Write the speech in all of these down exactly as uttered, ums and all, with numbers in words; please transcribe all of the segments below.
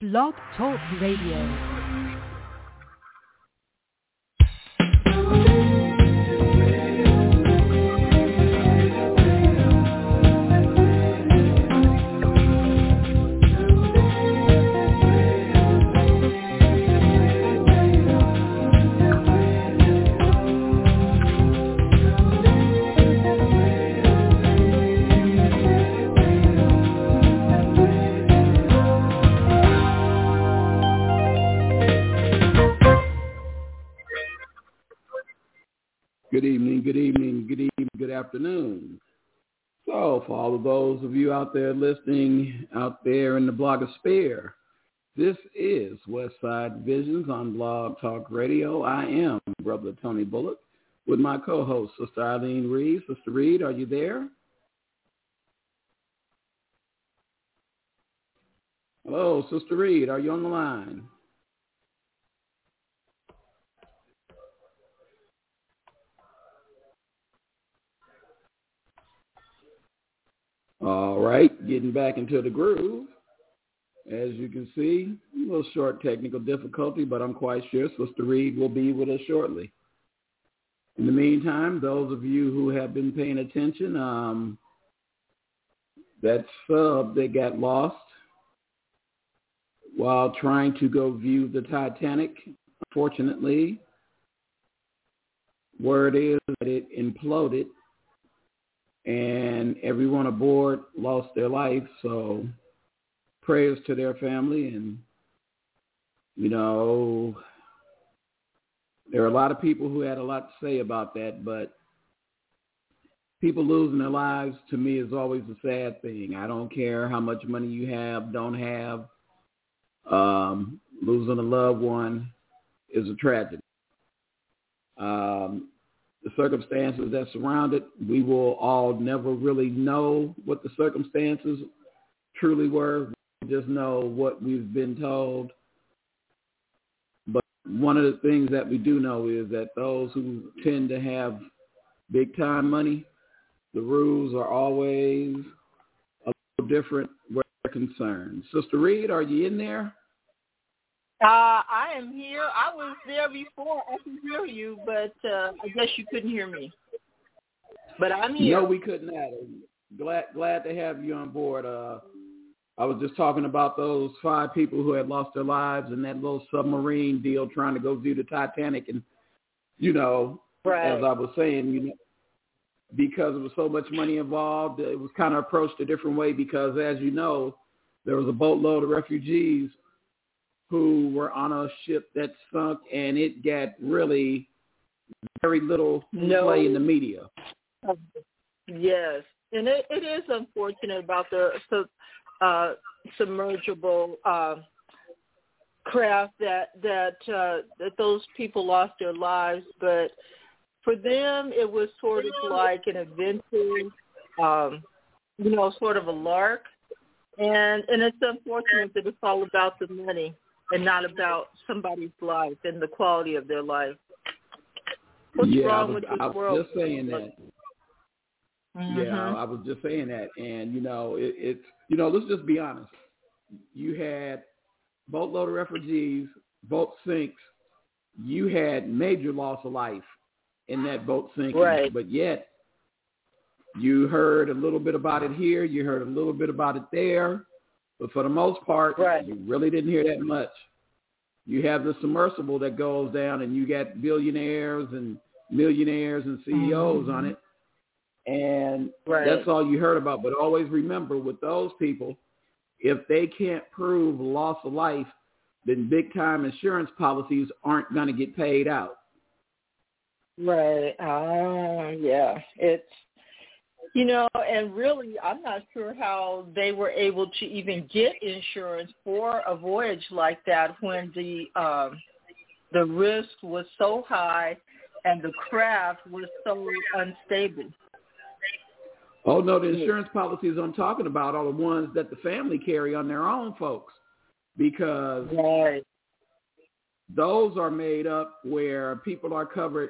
Blog Talk Radio. Good evening, good evening, good evening, good afternoon. So for all of those of you out there listening, out there in the blogosphere, this is Westside Visions on Blog Talk Radio. I am Brother Tony Bullock with my co-host, Sister Eileen Reed. Sister Reed, are you there? Hello, Sister Reed, are you on the line? All right, getting back into the groove. As you can see, a little short technical difficulty, but I'm quite sure Sister Reed will be with us shortly. In the meantime, those of you who have been paying attention, um, that sub that got lost while trying to go view the Titanic, unfortunately, word is that it imploded and everyone aboard lost their life. So prayers to their family. And, you know, there are a lot of people who had a lot to say about that, but people losing their lives to me is always a sad thing. I don't care how much money you have, don't have. Um, losing a loved one is a tragedy. Um, The circumstances that surround it, we will all never really know what the circumstances truly were. We just know what we've been told. But one of the things that we do know is that those who tend to have big time money, the rules are always a little different where they're concerned. Sister Reed, are you in there? Uh, I am here. I was there before. I can hear you, but uh, I guess you couldn't hear me. But I'm here. No, we couldn't have. Glad, glad to have you on board. Uh, I was just talking about those five people who had lost their lives in that little submarine deal trying to go view the Titanic. And, you know, right. as I was saying, you know, because there was so much money involved, it was kind of approached a different way because, as you know, there was a boatload of refugees who were on a ship that sunk, and it got really very little no. play in the media. Yes, and it, it is unfortunate about the uh, submergible uh, craft that that uh, that those people lost their lives. But for them, it was sort of like an adventure, um, you know, sort of a lark. And and it's unfortunate that it's all about the money and not about somebody's life and the quality of their life. What's yeah, wrong I was, with this I was world? just saying that. Mm-hmm. Yeah, I was just saying that. And, you know, it, it's, you know, let's just be honest. You had boatload of refugees, boat sinks. You had major loss of life in that boat sinking. Right. But yet you heard a little bit about it here. You heard a little bit about it there. But for the most part, right. you really didn't hear that much. You have the submersible that goes down, and you got billionaires and millionaires and C E Os mm-hmm. on it. And right. that's all you heard about. But always remember, with those people, if they can't prove loss of life, then big-time insurance policies aren't going to get paid out. Right. Uh, yeah. It's, you know, and really, I'm not sure how they were able to even get insurance for a voyage like that when the um, the risk was so high and the craft was so unstable. Oh, no, the insurance policies I'm talking about are the ones that the family carry on their own, folks, because right. those are made up where people are covered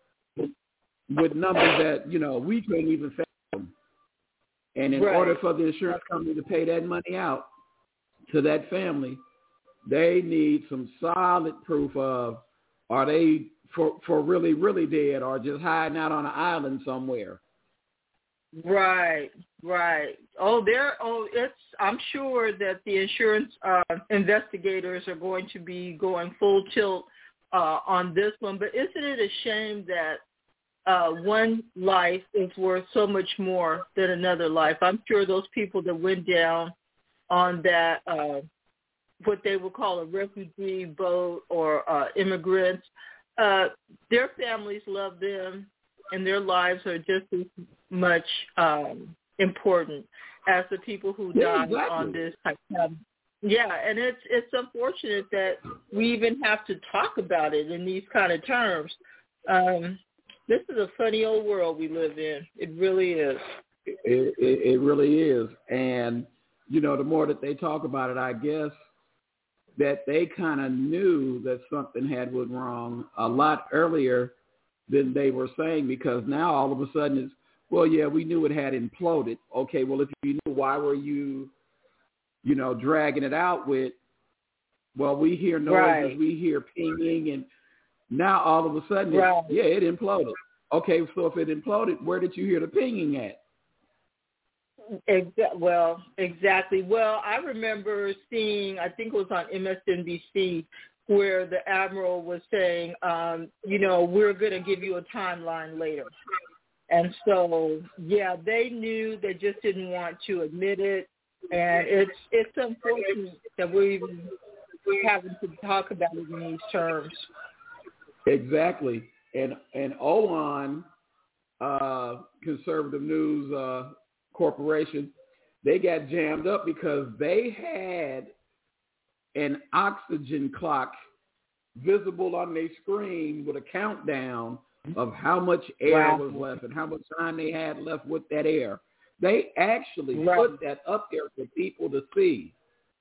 with numbers that, you know, we couldn't even fathom. And in right. order for the insurance company to pay that money out to that family, they need some solid proof of, are they for, for really, really dead or just hiding out on an island somewhere? Right, right. Oh, there. Oh, it's. I'm sure that the insurance uh, investigators are going to be going full tilt uh, on this one. But isn't it a shame that uh, one life is worth so much more than another life? I'm sure those people that went down on that, uh, what they would call a refugee boat or uh, immigrants, uh, their families love them, and their lives are just as much um, important as the people who Yeah, died exactly. on this type of. Yeah, and it's it's unfortunate that we even have to talk about it in these kind of terms. Um, this is a funny old world we live in. It really is. It, it, it really is. And, you know, the more that they talk about it, I guess that they kind of knew that something had went wrong a lot earlier than they were saying, because now all of a sudden it's, well, yeah, we knew it had imploded. Okay, well, if you knew, why were you, you know, dragging it out with, well, we hear noises, Right. we hear pinging, and now all of a sudden, Right. it's, yeah, it imploded. Okay, so if it imploded, where did you hear the pinging at? Exa- well, exactly. Well, I remember seeing, I think it was on M S N B C, where the admiral was saying, um, you know, we're going to give you a timeline later. And so, yeah, they knew, they just didn't want to admit it. And it's it's unfortunate that we're even having to talk about it in these terms. Exactly. And and Olon, uh, Conservative News uh, Corporation, they got jammed up because they had an oxygen clock visible on their screen with a countdown of how much air Wow. was left and how much time they had left with that air. They actually Right. put that up there for people to see.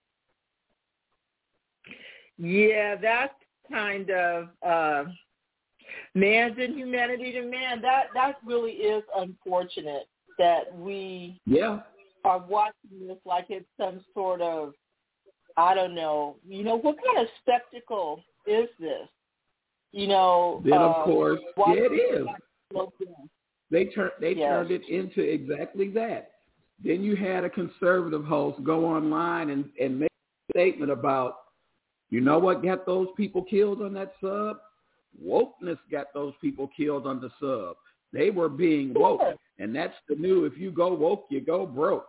Yeah, that's kind of uh, man's inhumanity to man. That that really is unfortunate that we Yeah. are watching this like it's some sort of, I don't know, you know, what kind of spectacle is this? You know, Then of uh, course, yeah, it is. They turned they Yes. turned it into exactly that. Then you had a conservative host go online and, and make a statement about, you know what got those people killed on that sub? Wokeness got those people killed on the sub. They were being woke. Sure. And that's the new, if you go woke, you go broke.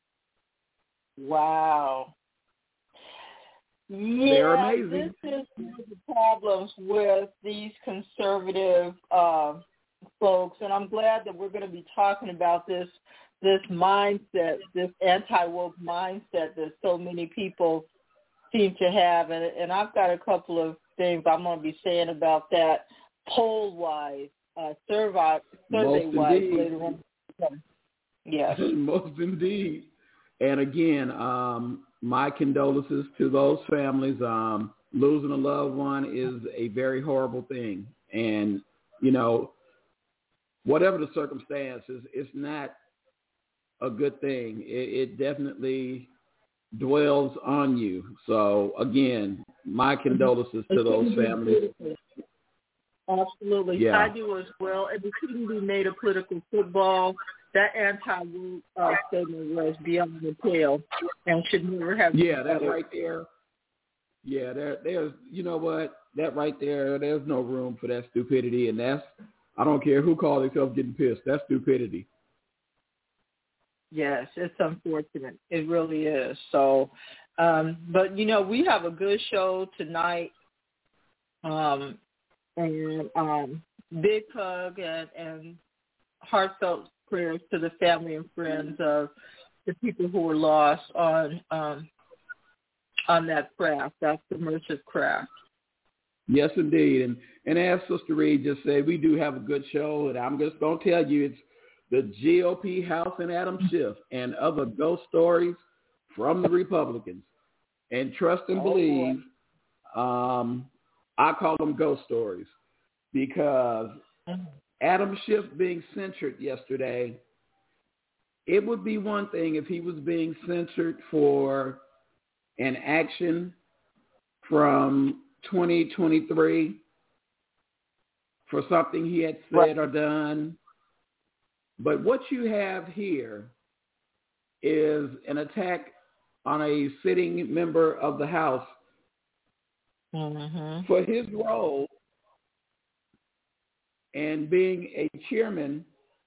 Wow. Yeah, They're amazing. This is one of the problems with these conservative uh, folks, and I'm glad that we're going to be talking about this this mindset, this anti-woke mindset that so many people seem to have. And, and I've got a couple of things I'm going to be saying about that poll-wise, uh, survey, survey-wise later on. Yes. Most indeed. And again, um, my condolences to those families. Um, losing a loved one is a very horrible thing. And, you know, whatever the circumstances, it's not a good thing. It, it definitely dwells on you. So, again, my condolences to those families. Absolutely. Yeah. I do as well. And it shouldn't be made a political football. That anti-woke uh, statement was beyond the pale and should never have been. Yeah, that right there. Yeah, there, there's, you know what, that right there, there's no room for that stupidity. And that's, I don't care who calls themselves getting pissed. That's stupidity. Yes, it's unfortunate. It really is. So, um, but, you know, we have a good show tonight. Um, and um, big hug and, and heartfelt prayers to the family and friends of the people who were lost on um, on that craft, that submersive craft. Yes, indeed. And and as Sister Reed just said, we do have a good show, and I'm just going to tell you, it's the G O P House and Adam Schiff and other ghost stories from the Republicans. And trust and Oh, believe, um, I call them ghost stories because Adam Schiff being censured yesterday, it would be one thing if he was being censored for an action from twenty twenty-three for something he had said Right. or done. But what you have here is an attack on a sitting member of the House Mm-hmm. for his role and being a chairman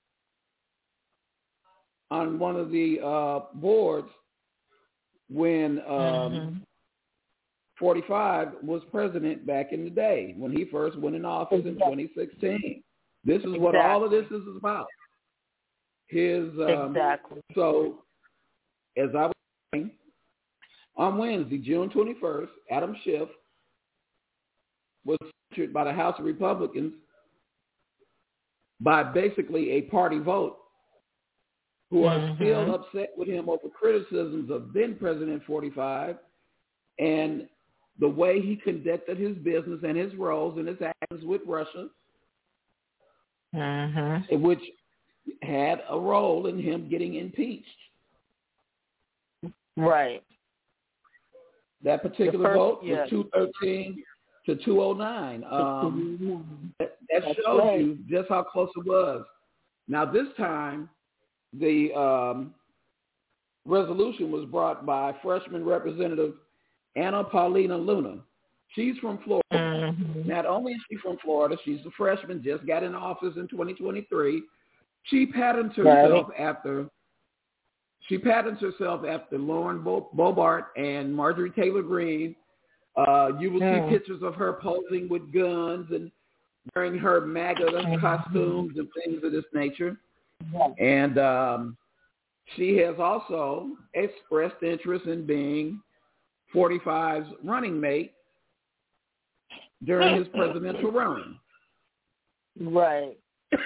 on one of the uh, boards when um, Mm-hmm. forty-five was president back in the day when he first went in office in twenty sixteen. This is what all of this is about. His um, Exactly. So, as I was saying, on Wednesday, June twenty-first, Adam Schiff was censured by the House of Republicans by basically a party vote, who are Mm-hmm. still upset with him over criticisms of then President forty-five and the way he conducted his business and his roles and his actions with Russia, Mm-hmm. which had a role in him getting impeached. Right. That particular first- vote yeah. was two thirteen to two oh nine. Um, that that That's shows right. you just how close it was. Now, this time, the um, resolution was brought by freshman Representative Anna Paulina Luna. She's from Florida. Mm-hmm. Not only is she from Florida, she's a freshman, just got in office in twenty twenty-three. She patterns herself Right. after she patterns herself after Lauren Bo- Bobart and Marjorie Taylor Greene. Uh, you will Mm. see pictures of her posing with guns and wearing her MAGA Mm-hmm. costumes and things of this nature. Right. And um, she has also expressed interest in being forty-five's running mate during his presidential run. Right.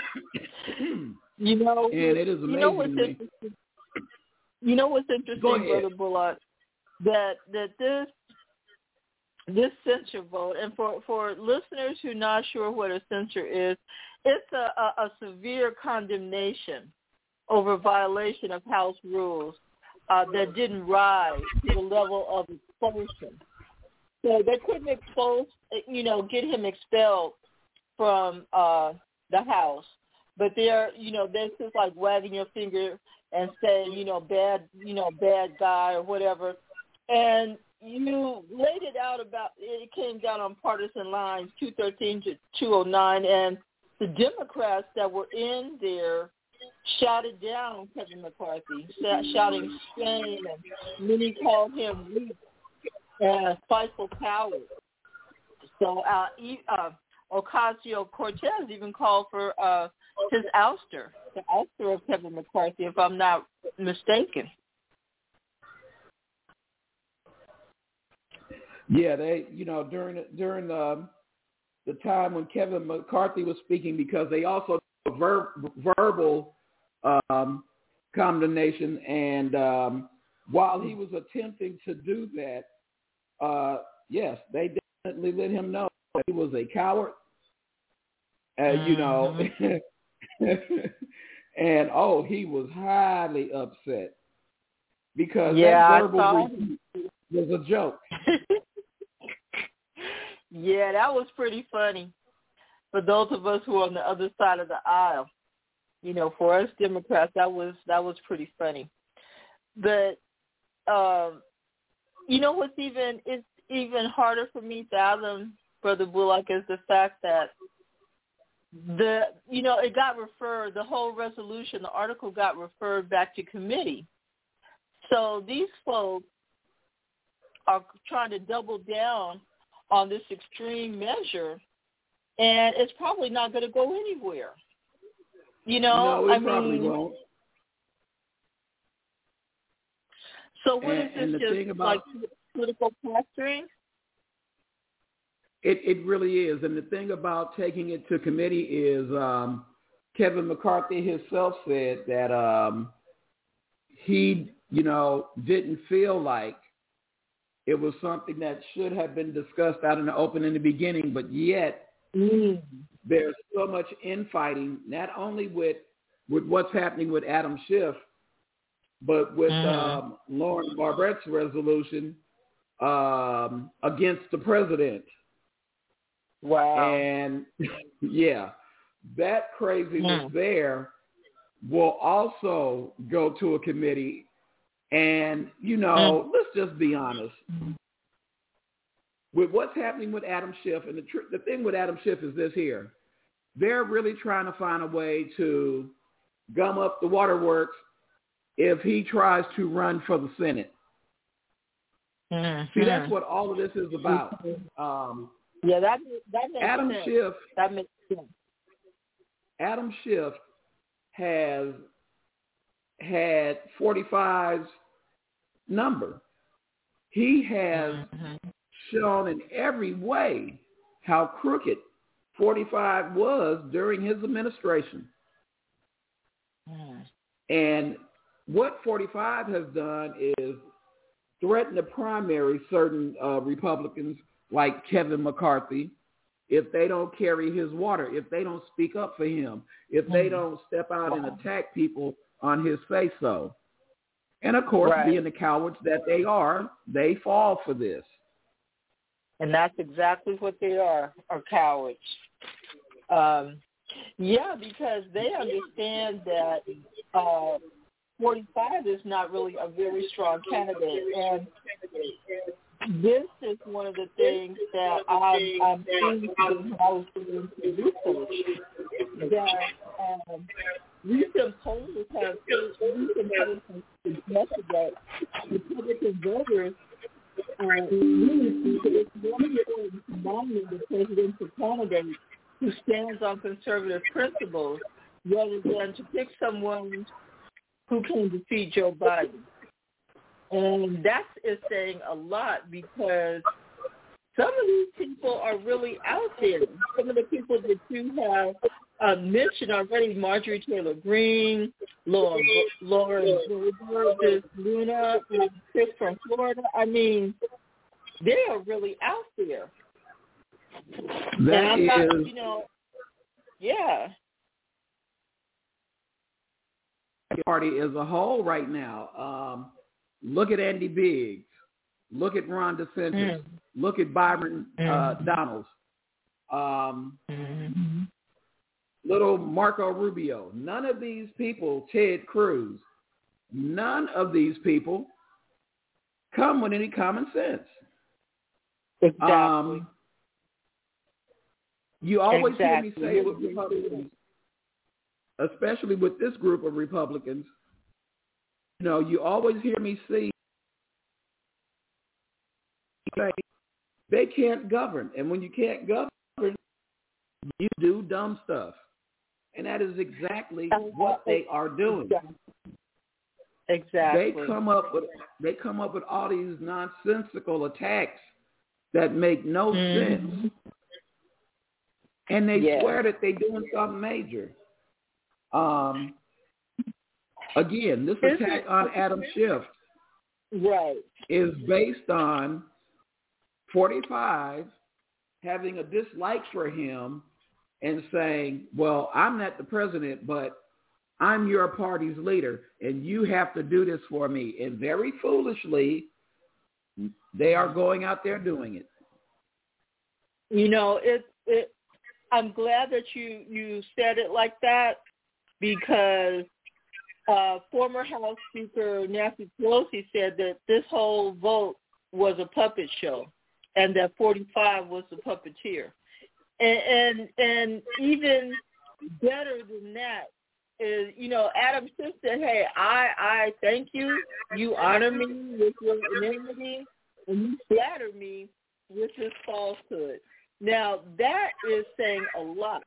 You know, And it is you know amazing what's to me. interesting. You know what's Go interesting, ahead. Brother Bullock, that that this this censure vote, and for for listeners who are not sure what a censure is, it's a, a, a severe condemnation over violation of House rules uh, that didn't rise to the level of expulsion. So they couldn't expose, you know, get him expelled from uh, the House. But they're, you know, they're just like wagging your finger and saying, you know, bad, you know, bad guy or whatever. And you laid it out about, it came down on partisan lines, two thirteen to two oh nine, and the Democrats that were in there shouted down Kevin McCarthy, shouting shame, and many called him weak and a spiteful coward. So uh, uh, Ocasio-Cortez even called for uh, his ouster, the ouster of Kevin McCarthy, if I'm not mistaken. Yeah, they, you know, during during um, the time when Kevin McCarthy was speaking, because they also ver- verbal um, condemnation, and um, while he was attempting to do that, uh, yes, they definitely let him know that he was a coward. Uh, Mm-hmm. You know, and oh, he was highly upset because Yeah, I that verbal saw rebuke was a joke. Yeah, that was pretty funny for those of us who are on the other side of the aisle. You know, for us Democrats, that was that was pretty funny. But um, you know what's even it's even harder for me to fathom, Brother Bullock, is the fact that the you know it got referred, the whole resolution, the article got referred back to committee. So these folks are trying to double down on this extreme measure, and it's probably not going to go anywhere. You know, no, it I probably mean, won't. so what And- is and this the just thing about- like political posturing? It it really is. And the thing about taking it to committee is um, Kevin McCarthy himself said that um, he, you know, didn't feel like it was something that should have been discussed out in the open in the beginning, but yet Mm. there's so much infighting, not only with, with what's happening with Adam Schiff, but with Mm. um, Lauren Barbett's resolution um, against the president. Wow. And, yeah, that craziness Mm. there will also go to a committee. And, you know, mm. let's just be honest. With what's happening with Adam Schiff, and the, tr- the thing with Adam Schiff is this here. They're really trying to find a way to gum up the waterworks if he tries to run for the Senate. Mm-hmm. See, that's what all of this is about. Um, yeah, that that makes Adam sense. Schiff. That makes sense. Adam Schiff has had forty-five's number. He has mm-hmm. shown in every way how crooked forty-five was during his administration. Mm. And what forty-five has done is threaten to primary certain uh, Republicans like Kevin McCarthy if they don't carry his water, if they don't speak up for him, if they don't step out and attack people on his say-so. And, of course, right. being the cowards that they are, they fall for this. And that's exactly what they are, are cowards. Um, yeah, because they understand that uh, forty-five is not really a very strong candidate. And this is one of the things that I'm, I'm seeing when I was doing research, that um, recent polls have recent polls have suggested that Republican voters uh, really think that it's more important to nominate the presidential candidate who stands on conservative principles rather than to pick someone who can defeat Joe Biden. And that is saying a lot because some of these people are really out there. Some of the people that you have uh, mentioned already, Marjorie Taylor Greene, Lauren, Lauren Boebert, Luna, and Chris from Florida. I mean, they are really out there. That and I'm is, not, you know, yeah. Party as a whole right now. Um, look at Andy Biggs. Look at Ron DeSantis. Mm. Look at Byron mm. uh, Donalds. Um, mm-hmm. Little Marco Rubio. None of these people, Ted Cruz, none of these people come with any common sense. Exactly. Um, you always exactly. hear me say with Republicans, especially with this group of Republicans, you know, you always hear me say they can't govern. And when you can't govern, you do dumb stuff. And that is exactly what they are doing. Exactly. They come up with they come up with all these nonsensical attacks that make no mm-hmm. sense. And they yes. swear that they're doing something major. Um, again, this attack on Adam Schiff right. is based on forty-five having a dislike for him and saying, well, I'm not the president, but I'm your party's leader, and you have to do this for me. And very foolishly, they are going out there doing it. You know, it, it, I'm glad that you, you said it like that because uh, former House Speaker Nancy Pelosi said that this whole vote was a puppet show and that forty-five was the puppeteer. And, and, and even better than that, is, you know, Adam Schiff said, hey, I, I thank you. You honor me with your anonymity, and you flatter me with this falsehood. Now, that is saying a lot.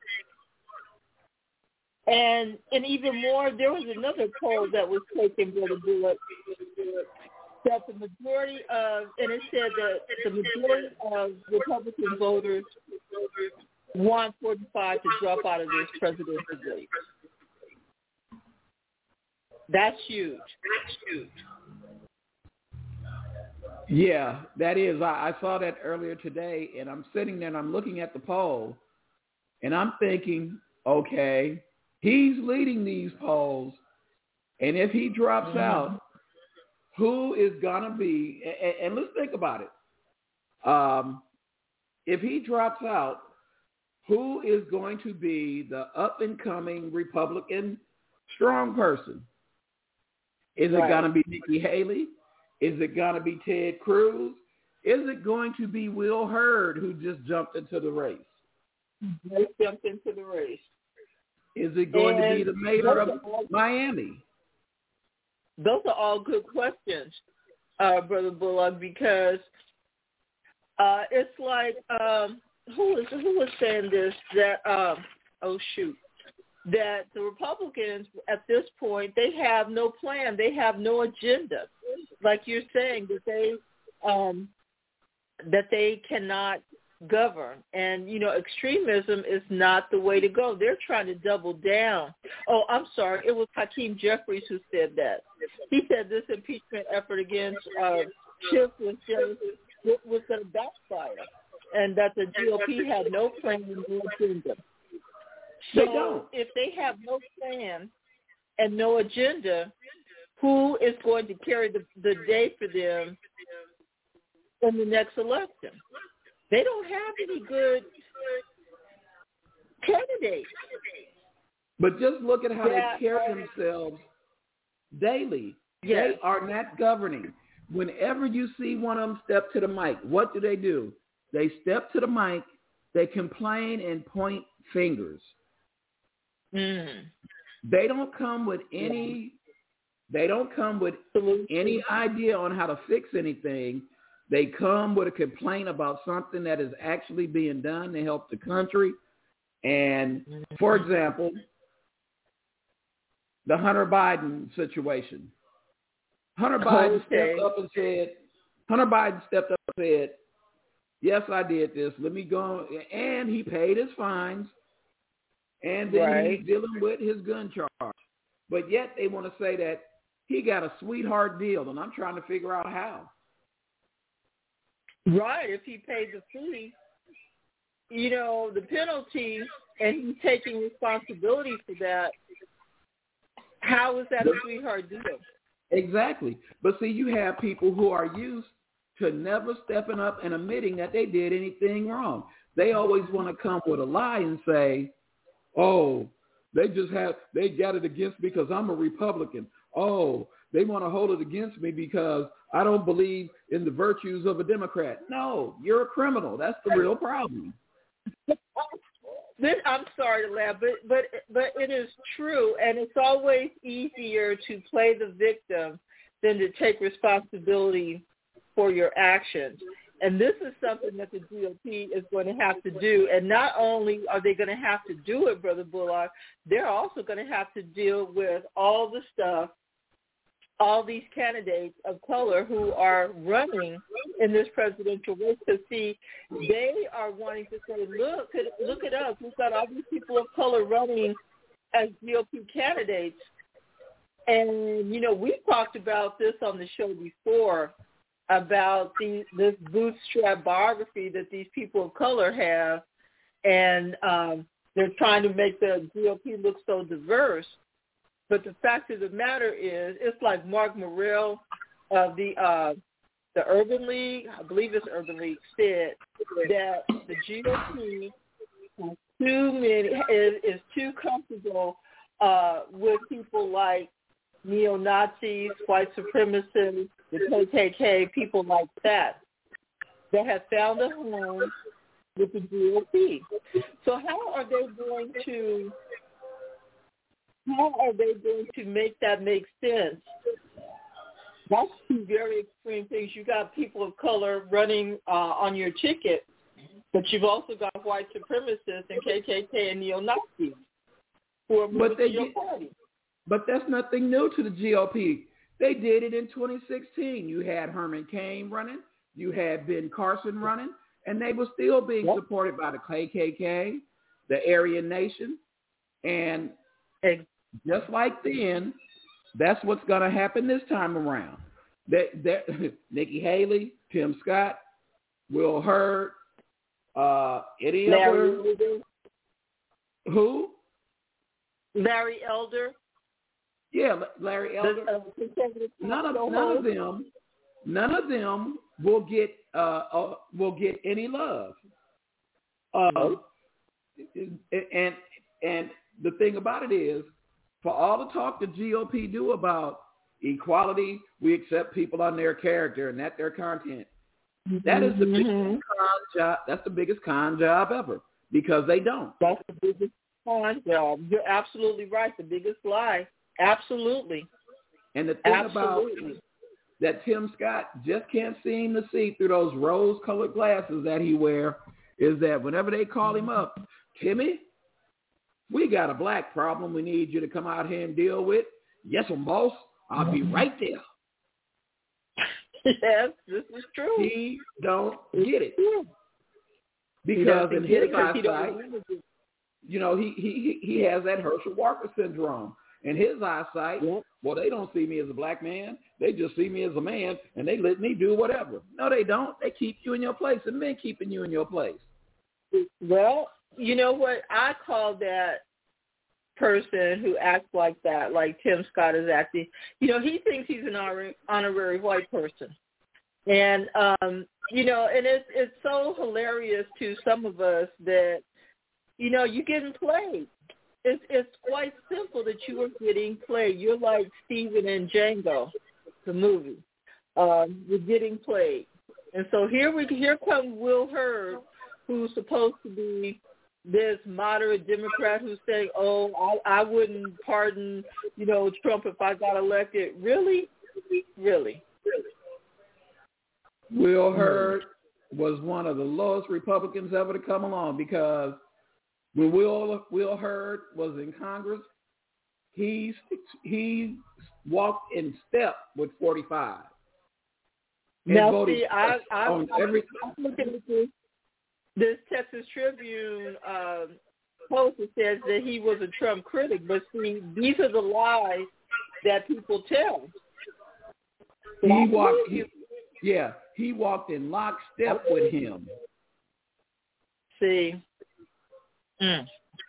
And and even more, there was another poll that was taken, Brother Bullock, that the majority of, and it said that the majority of Republican voters want forty-five to drop out of this presidential race. That's huge. That's huge. Yeah, that is. I, I saw that earlier today, and I'm sitting there and I'm looking at the poll, and I'm thinking, okay, he's leading these polls, and if he drops mm-hmm. out, who is going to be, and, and let's think about it. Um, if he drops out, who is going to be the up-and-coming Republican strong person? Is Right. it going to be Nikki Haley? Is it going to be Ted Cruz? Is it going to be Will Hurd, who just jumped into the race? They jumped into the race. Is it going and to be the mayor of all, Miami? Those are all good questions, uh, Brother Bullock, because uh, it's like, um, who was who was saying this, that, um, oh, shoot, that the Republicans at this point, they have no plan. They have no agenda. Like you're saying, that they um, that they cannot govern. And, you know, extremism is not the way to go. They're trying to double down. Oh, I'm sorry. It was Hakeem Jeffries who said that. He said this impeachment effort against uh, Schiff was just was going to backfire, and that the G O P had no plan and no agenda. They So don't. if they have no plan and no agenda, who is going to carry the, the day for them in the next election? They don't have any good candidates. But just look at how Yeah. they carry themselves daily. Yes. They are not governing. Whenever you see one of them step to the mic, what do they do? They step to the mic, they complain and point fingers. Mm. They don't come with any they don't come with any idea on how to fix anything. They come with a complaint about something that is actually being done to help the country. And, for example, the Hunter Biden situation. Hunter Biden Okay. stepped up and said, Hunter Biden stepped up and said, yes, I did this. Let me go. And he paid his fines. And then Right. he's dealing with his gun charge. But yet they want to say that he got a sweetheart deal, and I'm trying to figure out how. Right. If he paid the fee, you know, the penalty, and he's taking responsibility for that, how is that a sweetheart deal? Exactly. But see, you have people who are used to never stepping up and admitting that they did anything wrong. They always want to come with a lie and say, oh, they just have, they got it against me because I'm a Republican. Oh, they want to hold it against me because I don't believe in the virtues of a Democrat. No, you're a criminal. That's the real problem. I'm sorry to laugh, but, but, but it is true, and it's always easier to play the victim than to take responsibility for your actions. And this is something that the G O P is going to have to do. And not only are they going to have to do it, Brother Bullock, they're also going to have to deal with all the stuff, all these candidates of color who are running in this presidential race. Because, see, they are wanting to say, look, look at us. We've got all these people of color running as G O P candidates. And, you know, we've talked about this on the show before, about the, this bootstrap biography that these people of color have, and um, they're trying to make the G O P look so diverse. But the fact of the matter is, it's like Mark Morrell of the uh, the Urban League, I believe it's Urban League, said that the G O P is too many is, is too comfortable uh, with people like neo-Nazis, white supremacists, the K K K, people like that, that have found a home with the G O P. So how are they going to how are they going to make that make sense? That's two very extreme things. You got people of color running uh, on your ticket, but you've also got white supremacists and K K K and neo-Nazis who are moving to your party. But that's nothing new to the G O P. They did it in twenty sixteen. You had Herman Cain running. You had Ben Carson running. And they were still being yep. supported by the K K K, the Aryan Nation. And just like then, that's what's going to happen this time around. That, that, Nikki Haley, Tim Scott, Will Hurd, uh, any Larry other... Elder. Who? Larry Elder. Yeah, Larry Elder. None of none of them, none of them will get uh, uh, will get any love. Uh, and and the thing about it is, for all the talk the G O P do about equality, we accept people on their character and not their content. That is the biggest Mm-hmm. con job. That's the biggest con job ever, because they don't. That's the biggest con job. You're absolutely right. The biggest lie. Absolutely. And the thing Absolutely. about that Tim Scott just can't seem to see through those rose-colored glasses that he wear is that whenever they call him up, Timmy, we got a black problem we need you to come out here and deal with. Yes, I'm boss. I'll be right there. Yes, this is true. He don't get it. He Because doesn't in get his it 'cause he don't eyesight, want to do it. you know, he, he, he has that Herschel Walker syndrome. In his eyesight, Yep. well, they don't see me as a black man. They just see me as a man, and they let me do whatever. No, they don't. They keep you in your place, and men keeping you in your place. Well, you know what? I call that person who acts like that, like Tim Scott is acting. You know, he thinks he's an honor- honorary white person. And, um, you know, and it's, it's so hilarious to some of us that, you know, you're getting played. It's, it's quite simple that you are getting played. You're like Steven and Django, the movie. Um, you're getting played. And so here we here comes Will Hurd, who's supposed to be this moderate Democrat who's saying, oh, I, I wouldn't pardon, you know, Trump if I got elected. Really? Really? Will Hurd was one of the lowest Republicans ever to come along, because when Will Will Hurd was in Congress, he he walked in step with forty-five. And Now, voted see, I, I, on I, every. I'm looking at this, this Texas Tribune um, post that says that he was a Trump critic, but see, these are the lies that people tell. He walked. He, yeah, he walked in lockstep with him. See. Mm.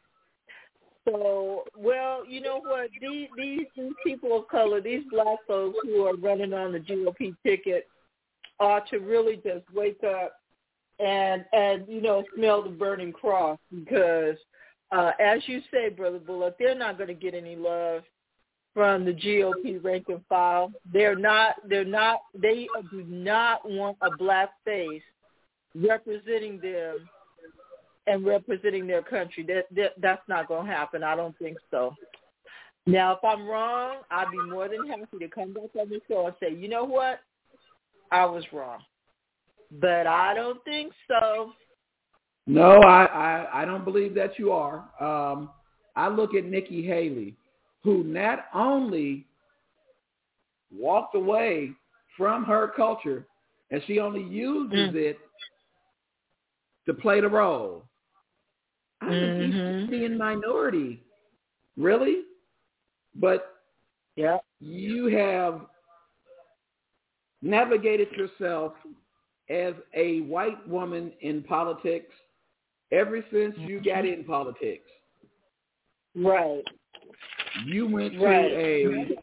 So, well, you know what? These, these these people of color, these black folks who are running on the G O P ticket, ought to really just wake up and and you know smell the burning cross, because uh, as you say, Brother Bullock, they're not going to get any love from the G O P rank and file. They're not. They're not. They do not want a black face representing them and representing their country. That, that that's not going to happen. I don't think so. Now, if I'm wrong, I'd be more than happy to come back on the show and say, you know what, I was wrong. But I don't think so. No, I, I, I don't believe that you are. Um, I look at Nikki Haley, who not only walked away from her culture, and she only uses mm. it to play the role. I'm mm-hmm. an East Indian minority, really? But yeah, you have navigated yourself as a white woman in politics ever since you got in politics. Right. You went to right. a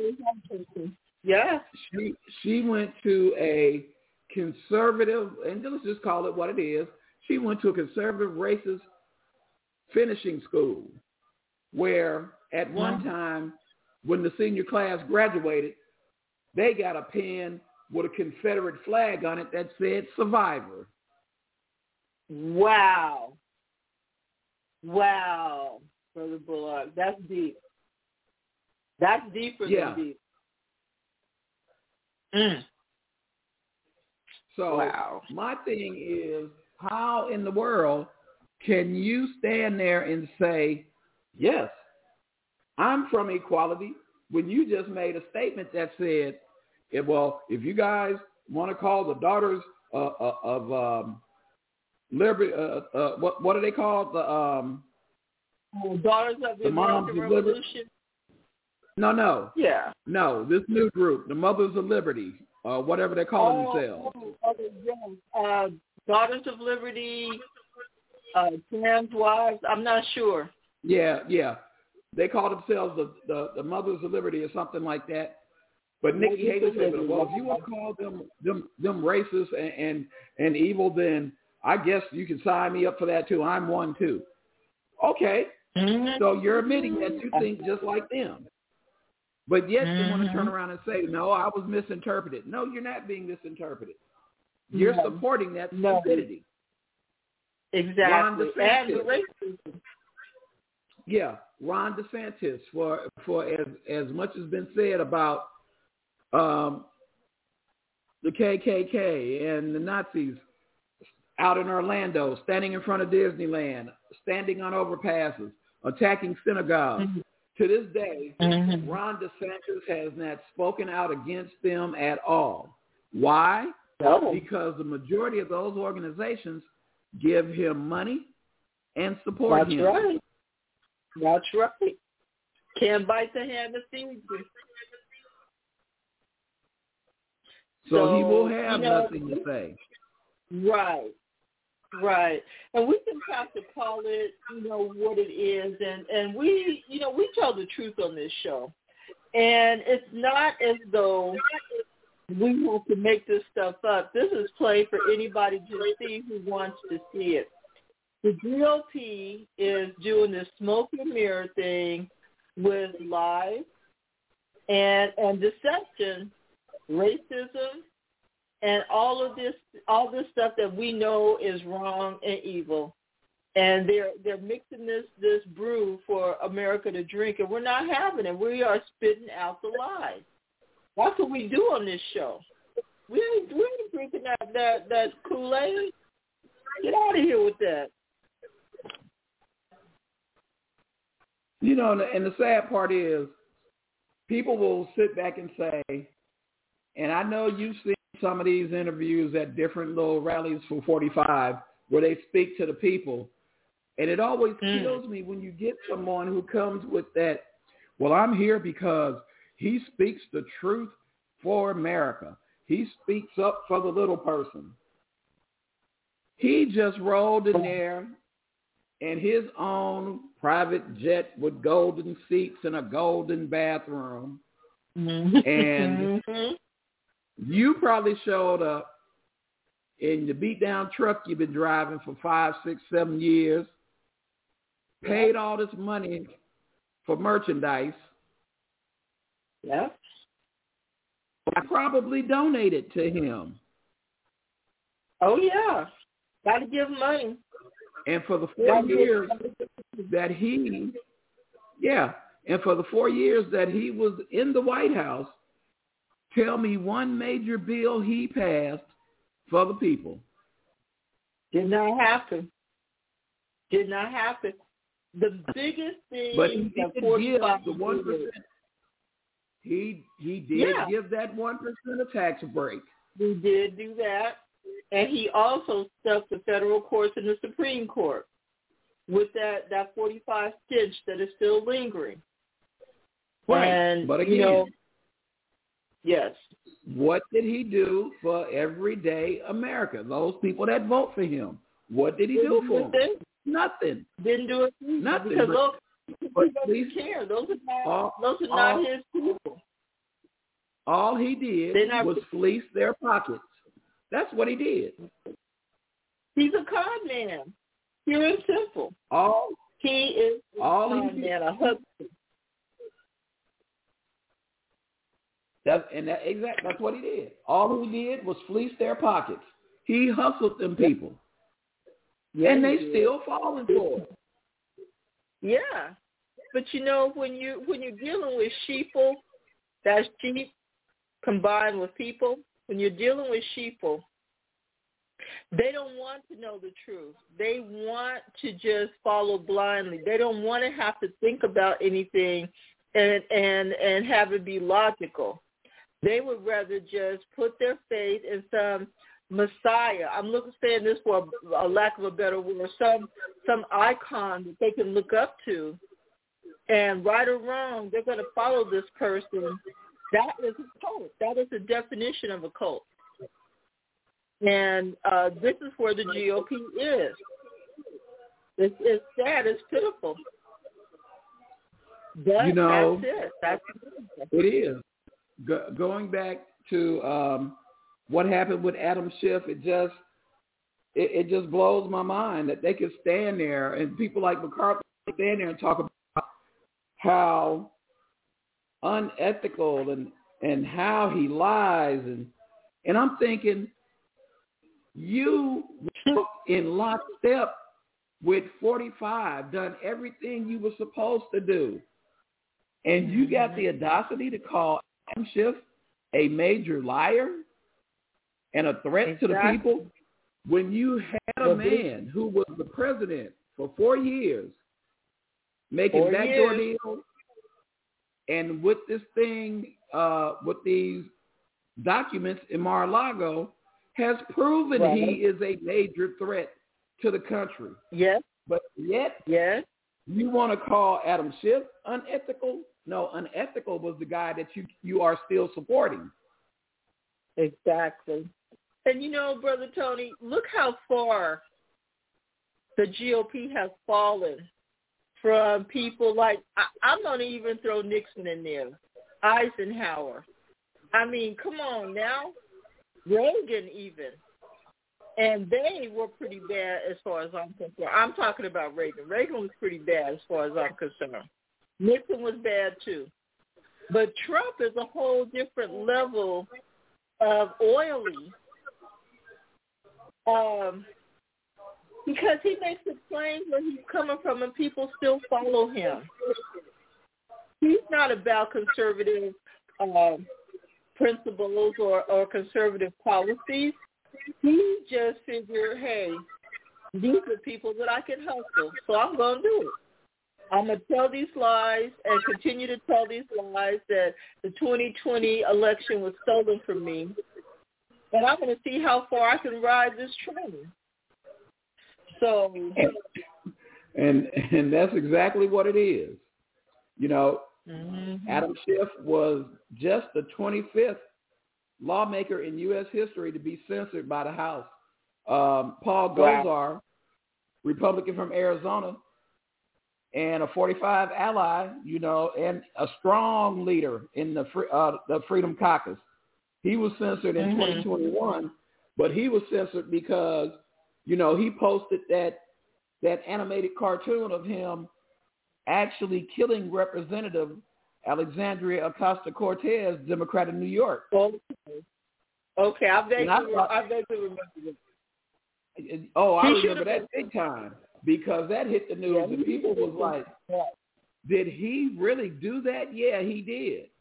yeah. She she went to a conservative, and let's just call it what it is. She went to a conservative racist finishing school, where at one time, when the senior class graduated, they got a pen with a Confederate flag on it that said "Survivor." Wow. Wow, Brother Bullock, that's deep. That's deeper yeah. than deep. Mm. So wow. my thing is, how in the world can you stand there and say, yes, I'm from equality, when you just made a statement that said, yeah, well, if you guys want to call the daughters uh, uh, of um, liberty, uh, uh, what what are they called? The um, oh, daughters of the, the American Revolution. No, no, yeah, no. This new group, the Mothers of Liberty, uh, whatever they're calling oh, themselves. Oh, oh, yes. uh, Daughters of Liberty, uh, trans wives. I'm not sure. Yeah, yeah. They call themselves the, the, the Mothers of Liberty or something like that. But Nikki Haley said, well, if you want to call them them them racist and, and and evil, then I guess you can sign me up for that too. I'm one too. Okay, mm-hmm. So you're admitting that you think just like them, but yet mm-hmm. you want to turn around and say, no, I was misinterpreted. No, you're not being misinterpreted. You're no. supporting that stupidity. No. Exactly. And the racism. Yeah, Ron DeSantis, for for as as much has been said about um, the K K K and the Nazis out in Orlando, standing in front of Disneyland, standing on overpasses, attacking synagogues. Mm-hmm. To this day, mm-hmm. Ron DeSantis has not spoken out against them at all. Why? No. Because the majority of those organizations give him money and support That's him. That's right. That's right. Can't bite the hand that feeds you. So, so he will have you know, nothing to say. Right. Right. And we can have to call it, you know, what it is. And, and we, you know, we tell the truth on this show. And it's not as though we have to make this stuff up. This is play for anybody to see who wants to see it. The G O P is doing this smoke and mirror thing with lies and, and deception, racism, and all of this, all this stuff that we know is wrong and evil, and they're they're mixing this this brew for America to drink, and we're not having it. We are spitting out the lies. That's what we do on this show. We ain't, we ain't drinking that that that Kool-Aid. Get out of here with that. You know, and the sad part is, people will sit back and say, and I know you've seen some of these interviews at different little rallies for forty-five where they speak to the people. And it always mm. kills me when you get someone who comes with that, well, I'm here because he speaks the truth for America. He speaks up for the little person. He just rolled in there in his own private jet with golden seats and a golden bathroom. Mm-hmm. And you probably showed up in the beat-down truck you've been driving for five, six, seven years, paid all this money for merchandise. Yeah. I probably donated to him. Oh, yeah. Got to give money. And for the four years that he, yeah, and for the four years that he was in the White House, tell me one major bill he passed for the people. Did not happen. Did not happen. The biggest thing. But he did give the one percent. He he did yeah. give that one percent a tax break. He did do that. And he also stuck the federal courts and the Supreme Court with that, that forty-five stitch that is still lingering. Right. And, but again, you know, yes. What did he do for everyday America? Those people that vote for him. What did he Didn't do for them? Thing. Nothing. Didn't do it. Nothing. Because but, those but people don't care. Those are not, all, those are not all, his people. All he did was fleece their pockets. That's what he did. He's a con man. Pure and simple. All he is a all con he man, a husband. That's and that exact that's what he did. All he did was fleece their pockets. He hustled them people. Yeah, and they still falling for it. Yeah. But you know, when you when you're dealing with sheeple, that's sheep combined with people. When you're dealing with sheeple, they don't want to know the truth. They want to just follow blindly. They don't want to have to think about anything and and and have it be logical. They would rather just put their faith in some Messiah. I'm looking saying this for a, a lack of a better word, some some icon that they can look up to. And right or wrong, they're going to follow this person. That is a cult. That is the definition of a cult. And uh, this is where the G O P is. It's, it's sad. It's pitiful. But you know, that's it. That's it is. go, going back to um, what happened with Adam Schiff, it just it, it just blows my mind that they could stand there and people like McCarthy stand there and talk about how unethical and and how he lies and and I'm thinking you in lockstep with forty-five, done everything you were supposed to do, and you got the audacity to call Adam Schiff a major liar and a threat exactly. to the people when you had a man who was the president for four years making four backdoor years. deals, and with this thing, uh, with these documents in Mar-a-Lago, has proven right. he is a major threat to the country. Yes. But yet, yes. you want to call Adam Schiff unethical? No, unethical was the guy that you, you are still supporting. Exactly. And you know, Brother Tony, look how far the G O P has fallen from people like, I, I'm going to even throw Nixon in there, Eisenhower. I mean, come on now. Reagan even. And they were pretty bad as far as I'm concerned. I'm talking about Reagan. Reagan was pretty bad as far as I'm concerned. Nixon was bad too. But Trump is a whole different level of oily um, because he makes the claims where he's coming from and people still follow him. He's not about conservative um, principles or, or conservative policies. He just figured, hey, these are people that I can hustle, so I'm going to do it. I'm going to tell these lies and continue to tell these lies that the twenty twenty election was stolen from me, and I'm going to see how far I can ride this train. So, and and that's exactly what it is. You know, mm-hmm. Adam Schiff was just the twenty-fifth lawmaker in U S history to be censored by the House. Um, Paul Gosar, wow. Republican from Arizona, and a forty-five ally, you know, and a strong leader in the uh, the Freedom Caucus. He was censored in mm-hmm. twenty twenty-one, but he was censored because, you know, he posted that that animated cartoon of him actually killing Representative Alexandria Ocasio-Cortez, Democrat of New York. Okay, okay. I vaguely, I, I vaguely remember it. Oh, I he remember that big time because that hit the news, yeah, and people was like, did he really do that? Yeah, he did.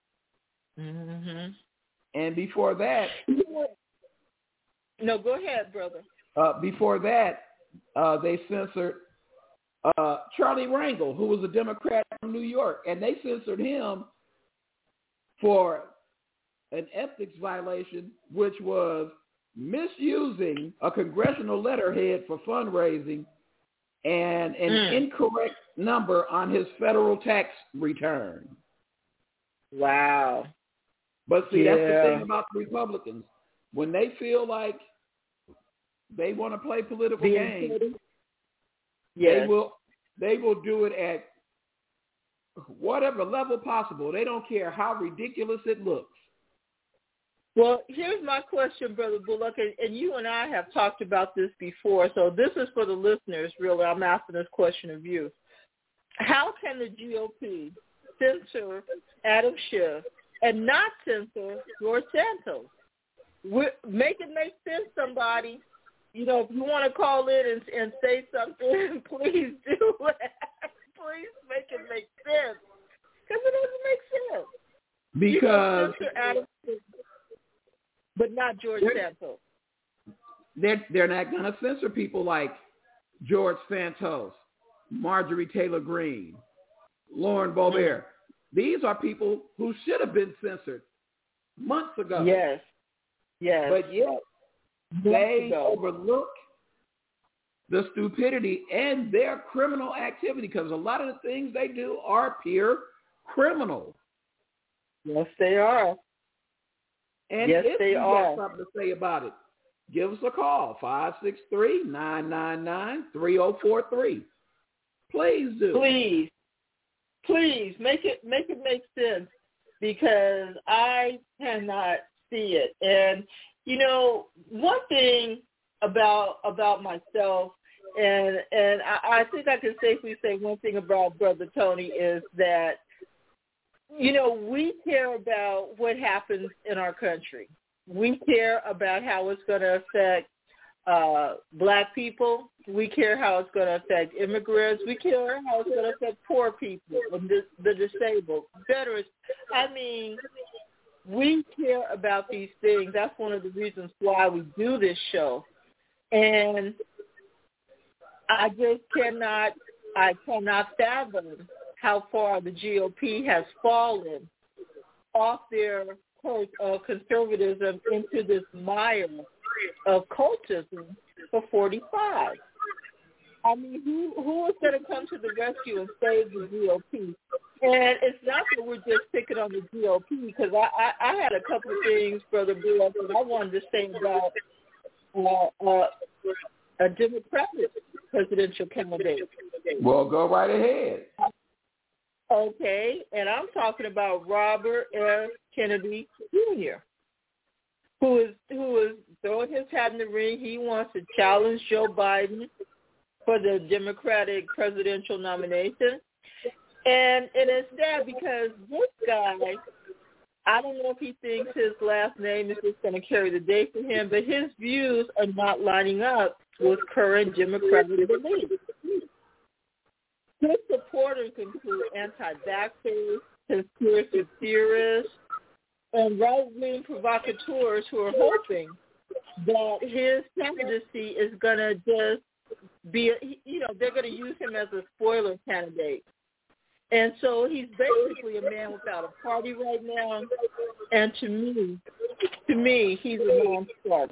Mm-hmm. And before that... No, go ahead, brother. Uh, before that, uh, they censored Uh, Charlie Rangel, who was a Democrat from New York, and they censored him for an ethics violation, which was misusing a congressional letterhead for fundraising and an mm. incorrect number on his federal tax return. Wow. But see, yeah. that's the thing about the Republicans. When they feel like they want to play political the games, yes. they will they will do it at whatever level possible. They don't care how ridiculous it looks. Well, here's my question, Brother Bullock, and, and you and I have talked about this before, so this is for the listeners, really. I'm asking this question of you. How can the G O P censor Adam Schiff and not censor George Santos? We're, make it make sense, somebody. You know, if you want to call in and, and say something, please do it. Please make it make sense, because it doesn't make sense. Because you know, censor Adam Schiff, but not George they're, Santos. They're, they're not going to censor people like George Santos, Marjorie Taylor Greene, Lauren Boebert. Mm-hmm. These are people who should have been censored months ago. Yes. Yes. But yet they overlook the stupidity and their criminal activity, because a lot of the things they do are pure criminal. Yes, they are. And yes, if they you are. got something to say about it, give us a call, five six three, nine nine nine, three zero four three. Please do. Please. Please, make it make it make sense. because I cannot see it. And, you know, one thing about about myself, and and I, I think I can safely say one thing about Brother Tony is that, you know, we care about what happens in our country. We care about how it's going to affect uh, black people. We care how it's going to affect immigrants. We care how it's going to affect poor people, and the, the disabled, veterans. I mean, we care about these things. That's one of the reasons why we do this show. And I just cannot, I cannot fathom how far the G O P has fallen off their course of conservatism into this mire of cultism for forty-five. I mean, who who is going to come to the rescue and save the G O P? And it's not that we're just picking on the G O P, because I, I, I had a couple of things, Brother Bill, that I wanted to say about uh, uh, a Democratic presidential candidate. Well, go right ahead. Okay, and I'm talking about Robert F. Kennedy Junior, who is who is throwing his hat in the ring. He wants to challenge Joe Biden for the Democratic presidential nomination. And and it's sad because this guy, I don't know if he thinks his last name is just going to carry the day for him, but his views are not lining up with current Democratic beliefs. His supporters include anti-vaxxers, conspiracy theorists, and right-wing provocateurs who are hoping that his candidacy is going to just be, you know, they're going to use him as a spoiler candidate. And so he's basically a man without a party right now. And to me, to me, he's a non-starter.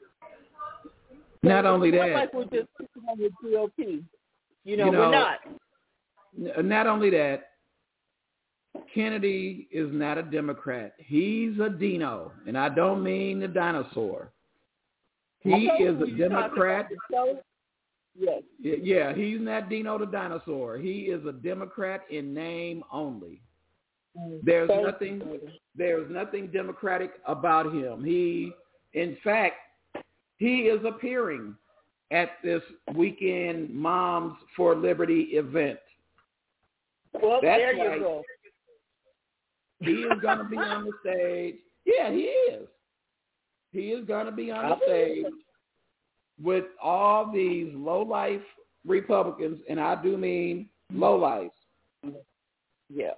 Not so only it's that, not like we're just sitting on the G O P. You know, you know, we're not. Not only that, Kennedy is not a Democrat. He's a Dino, and I don't mean the dinosaur. He is a Democrat. Yes. Yeah, he's not Dino the dinosaur. He is a Democrat in name only. There's nothing there's nothing democratic about him. He, in fact, he is appearing at this weekend Moms for Liberty event. Well, That's there right. you go. He is going to be on the stage. Yeah, he is. He is going to be on the stage with all these low-life Republicans, and I do mean low-life. Yes.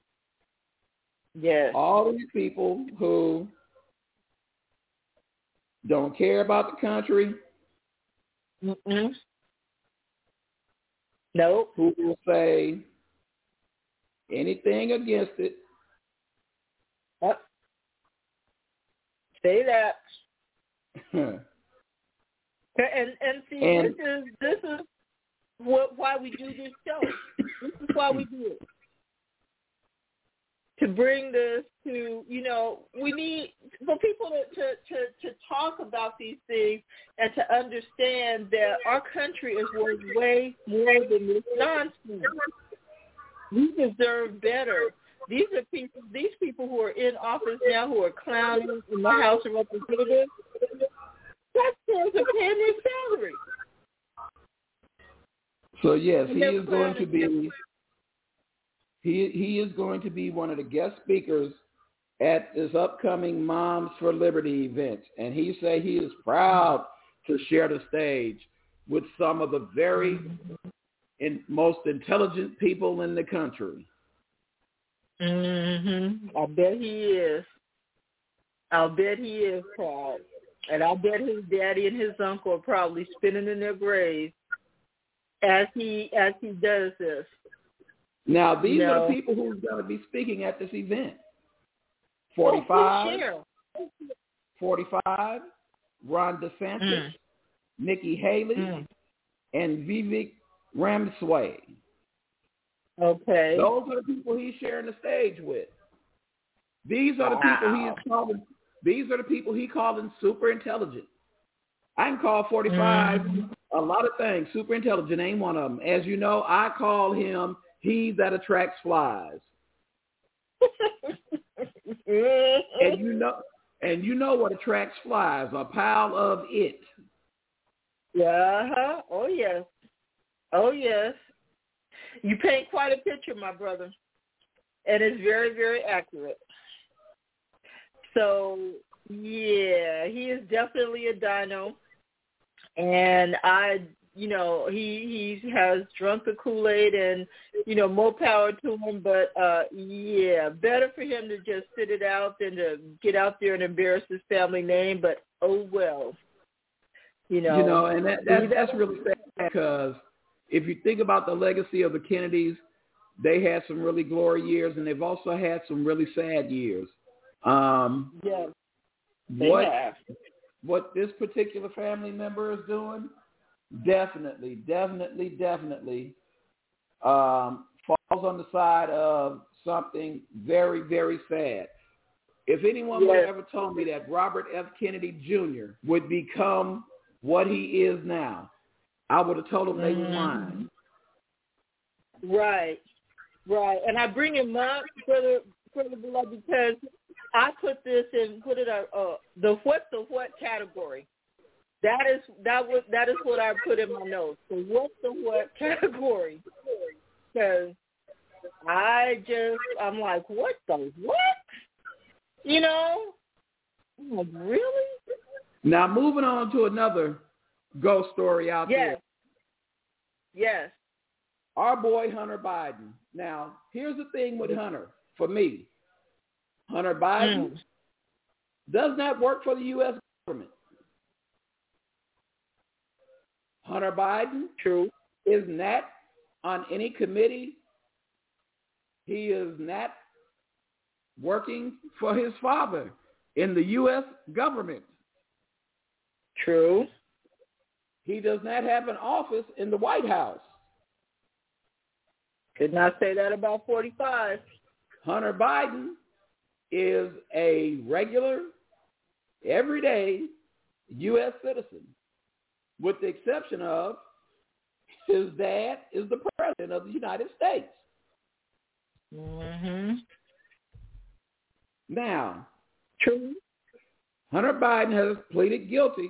Yes. All these people who don't care about the country. Mm-mm. Nope. Who will say anything against it. Yep. Say that. and and see, and, this is this is what why we do this show. This is why we do it. To bring this to, you know, we need for people to, to, to, to talk about these things and to understand that our country is worth way more than this nonsense. We deserve better. These are people. These people who are in office now, who are clowning in the House of Representatives, taxpayers are paying their salary. So yes, he is going to be. He he is going to be one of the guest speakers at this upcoming Moms for Liberty event, and he say he is proud to share the stage with some of the very in, most intelligent people in the country. Mm-hmm. I bet he is. I'll bet he is proud. And I bet his daddy and his uncle are probably spinning in their graves as he as he does this. Now, these you know, are the people who's going to be speaking at this event. forty-five, oh, forty-five, Ron DeSantis, mm. Nikki Haley, mm. and Vivek Ramaswamy. Okay. Those are the people he's sharing the stage with. These are the wow. people he is calling. These are the people he calling super intelligent. I can call forty-five mm. a lot of things. Super intelligent ain't one of them. As you know, I call him he that attracts flies. and you know, and you know what attracts flies? A pile of it. Yeah. Uh-huh. Oh yes. Oh yes. You paint quite a picture, my brother, and it's very, very accurate. So yeah, he is definitely a dino, and I. You know, he he has drunk the Kool-Aid, and, you know, more power to him. But, uh, yeah, better for him to just sit it out than to get out there and embarrass his family name. But, oh, well, you know. You know, and that, that, that's really sad because if you think about the legacy of the Kennedys, they had some really glory years, and they've also had some really sad years. Um, yeah, what, have. what this particular family member is doing, Definitely, definitely, definitely um, falls on the side of something very, very sad. If anyone yes. would have ever told me that Robert F. Kennedy Junior would become what he is now, I would have told him they were lying. Right, right. And I bring him up, Brother, Brother Beloved, because I put this in, put it uh, uh, the what the what category. That is that was that is what I put in my notes. So what's the what category? Because I just I'm like, what the what? You know? I'm like, really? Now moving on to another ghost story out yes. there. Yes. Our boy Hunter Biden. Now, here's the thing with Hunter, for me. Hunter Biden mm. does not work for the U S government. Hunter Biden True. is not on any committee. He is not working for his father in the U S government. True. He does not have an office in the White House. Could not say that about forty-five. Hunter Biden is a regular, everyday U S citizen, with the exception of his dad is the president of the United States. Mm-hmm. Now, true. Hunter Biden has pleaded guilty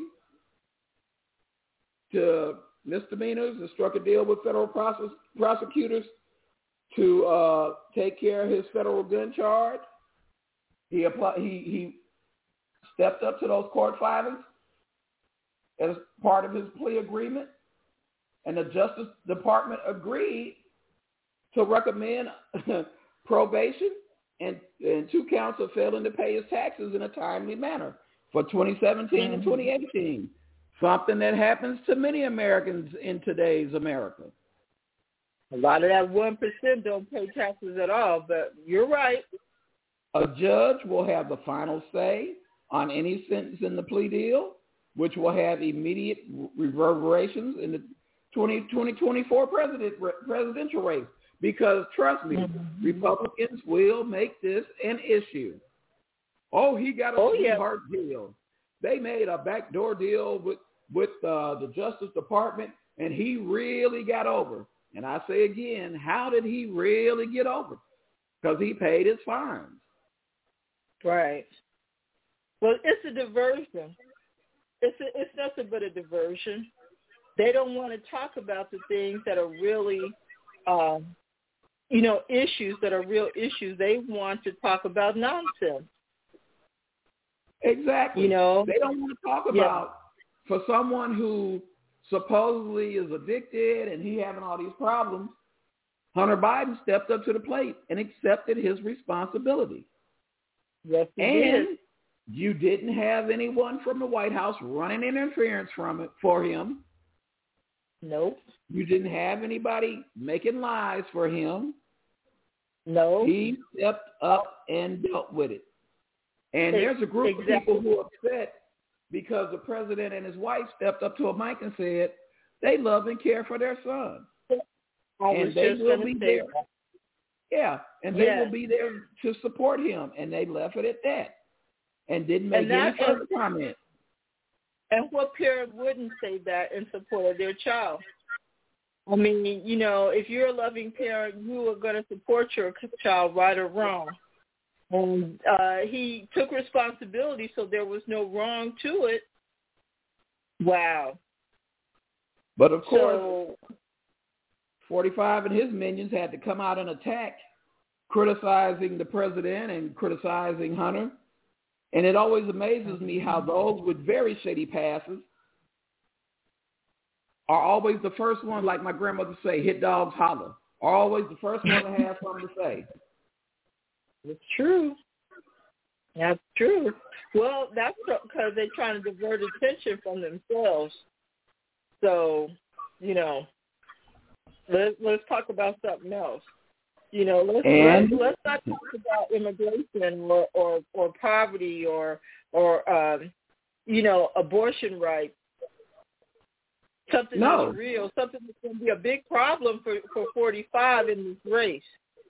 to misdemeanors and struck a deal with federal process, prosecutors to uh, take care of his federal gun charge. He, applied, he, he stepped up to those court filings as part of his plea agreement, and the Justice Department agreed to recommend probation and, and two counts of failing to pay his taxes in a timely manner for twenty seventeen mm-hmm. and twenty eighteen, something that happens to many Americans in today's America. A lot of that one percent don't pay taxes at all, but you're right. A judge will have the final say on any sentence in the plea deal, which will have immediate reverberations in the twenty twenty-four president, presidential race. Because, trust me, mm-hmm. Republicans will make this an issue. Oh, he got a oh, sweetheart yeah. deal. They made a backdoor deal with, with uh, the Justice Department, and he really got over. And I say again, how did he really get over? Because he paid his fines. Right. Well, it's a diversion. It's a, it's nothing but a diversion. They don't want to talk about the things that are really, um, you know, issues that are real issues. They want to talk about nonsense. Exactly. You know, they don't want to talk about yeah. for someone who supposedly is addicted and he having all these problems. Hunter Biden stepped up to the plate and accepted his responsibility. Yes, he and did. You didn't have anyone from the White House running interference from it for him. Nope. You didn't have anybody making lies for him. No. He stepped up and dealt with it. And there's a group exactly. of people who are upset because the president and his wife stepped up to a mic and said they love and care for their son. I and they will be there. That. Yeah, and yes. they will be there to support him. And they left it at that and didn't make and that, any further and, comment. And what parent wouldn't say that in support of their child? I mean, you know, if you're a loving parent, you are going to support your child, right or wrong. And uh, he took responsibility, so there was no wrong to it. Wow. But of course, so, forty-five and his minions had to come out and attack, criticizing the president and criticizing Hunter. And it always amazes me how those with very shady passes are always the first one, like my grandmother say, hit dogs holler, are always the first one to have something to say. It's true. That's true. Well, that's because they're trying to divert attention from themselves. So, you know, let's, let's talk about something else. You know, let's, and, let's, let's not talk about immigration or, or, or poverty or, or um, you know, abortion rights. Something no. that's real, something that's going to be a big problem for, for forty-five in this race.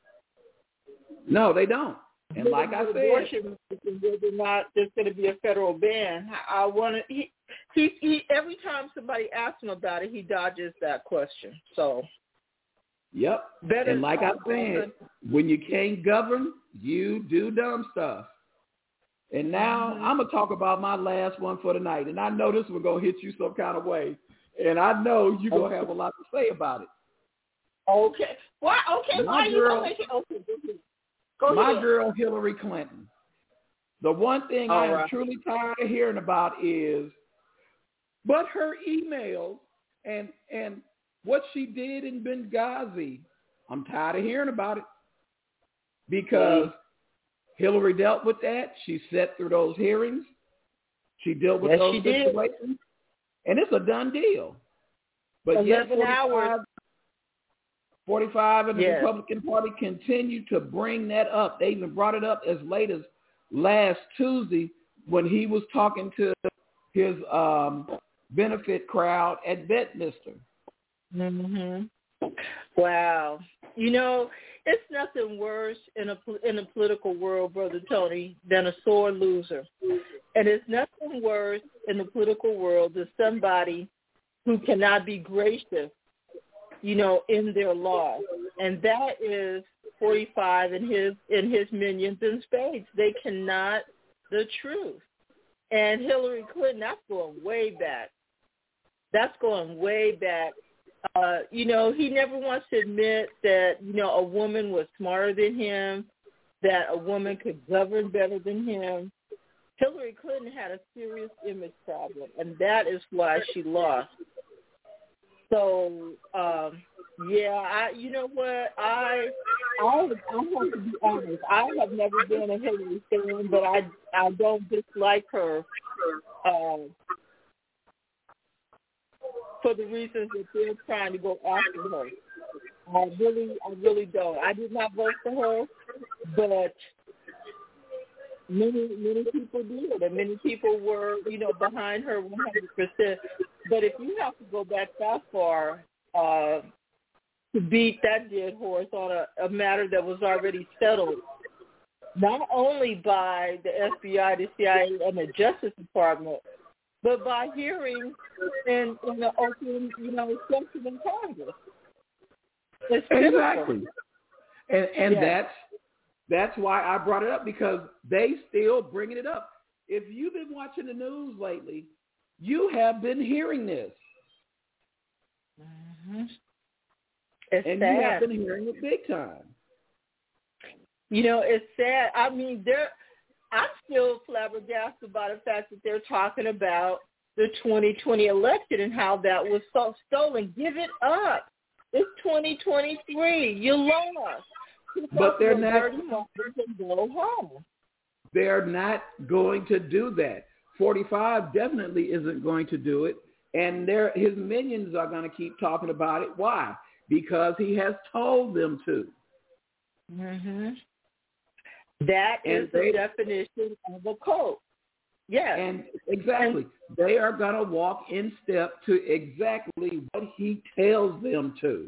No, they don't. And like I said, abortion, whether or not there's going to be a federal ban. I want to. He, he, he, every time somebody asks him about it, he dodges that question. So, yep. Better and like I said, when you can't govern, you do dumb stuff. And now mm-hmm. I'm gonna talk about my last one for the night. And I know this one gonna hit you some kind of way, and I know you're gonna have a lot to say about it. Okay. Why? Okay. My why girl, you gonna okay. Go my ahead. girl Hillary Clinton. The one thing All I am right. truly tired of hearing about is, but her emails and and what she did in Benghazi. I'm tired of hearing about it because mm. Hillary dealt with that. She sat through those hearings. She dealt with yes, those she situations, did. and it's a done deal. But yet, eleven hours. forty-five and the yes. Republican Party continue to bring that up. They even brought it up as late as last Tuesday when he was talking to his um, benefit crowd at Bedminster. Mhm. Wow. You know, it's nothing worse in a in a political world, Brother Tony, than a sore loser. And it's nothing worse in the political world than somebody who cannot be gracious, you know, in their law. And that is forty-five and his and his minions in spades. They cannot the truth. And Hillary Clinton, that's going way back. That's going way back. Uh, you know, he never wants to admit that, you know, a woman was smarter than him, that a woman could govern better than him. Hillary Clinton had a serious image problem, and that is why she lost. So, um, yeah, I, you know what, I, I, I have to be honest. I have never been a Hillary fan, but I, I don't dislike her. Uh, for the reasons that they're trying to go after her. I really, I really don't. I did not vote for her, but many, many people did, and many people were, you know, behind her one hundred percent. But if you have to go back that far uh, to beat that dead horse on a, a matter that was already settled, not only by the F B I, the C I A, and the Justice Department, but by hearing in, in the open, you know, session in Congress. It's exactly. And and yeah. that's that's why I brought it up, because they still bringing it up. If you've been watching the news lately, you have been hearing this. Mm-hmm. It's and sad. You have been hearing it big time. You know, it's sad. I mean, they're I'm still flabbergasted by the fact that they're talking about the twenty twenty election and how that was so stolen. Give it up. It's twenty twenty-three. You lost. But they're not. Go home. They're not going to do that. forty-five definitely isn't going to do it, and they're, his minions are going to keep talking about it. Why? Because he has told them to. Mm-hmm. That and is they, the definition of a cult. Yes. And exactly. And they are going to walk in step to exactly what he tells them to.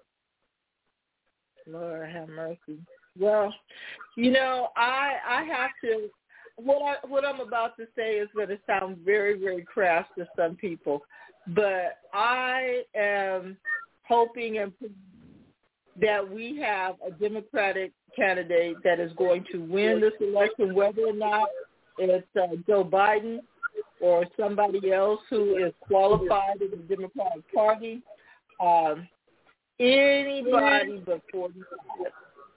Lord have mercy. Well, you know, I I have to, what, I, what I'm about to say is going to sound very, very crass to some people, but I am hoping and that we have a democratic candidate that is going to win this election, whether or not it's uh, Joe Biden or somebody else who is qualified in the Democratic Party. Um, anybody but forty-five.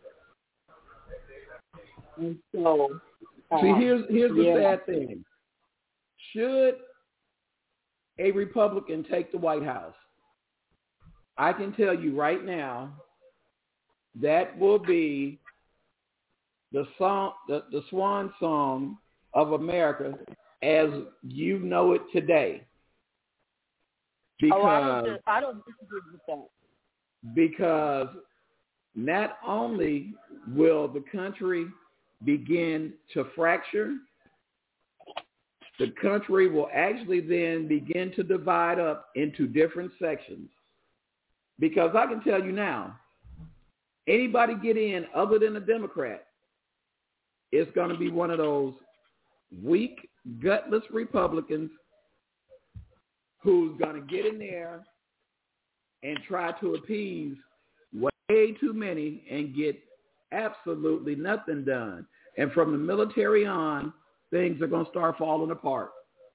And so, uh, see, here's here's the yeah. sad thing. Should a Republican take the White House, I can tell you right now, that will be the song, the, the swan song of America as you know it today. Because oh, I don't, I don't disagree with that. Because not only will the country begin to fracture, the country will actually then begin to divide up into different sections. Because I can tell you now, anybody get in other than a Democrat, it's going to be one of those weak, gutless Republicans who's going to get in there and try to appease way too many and get absolutely nothing done. And from the military on, things are going to start falling apart.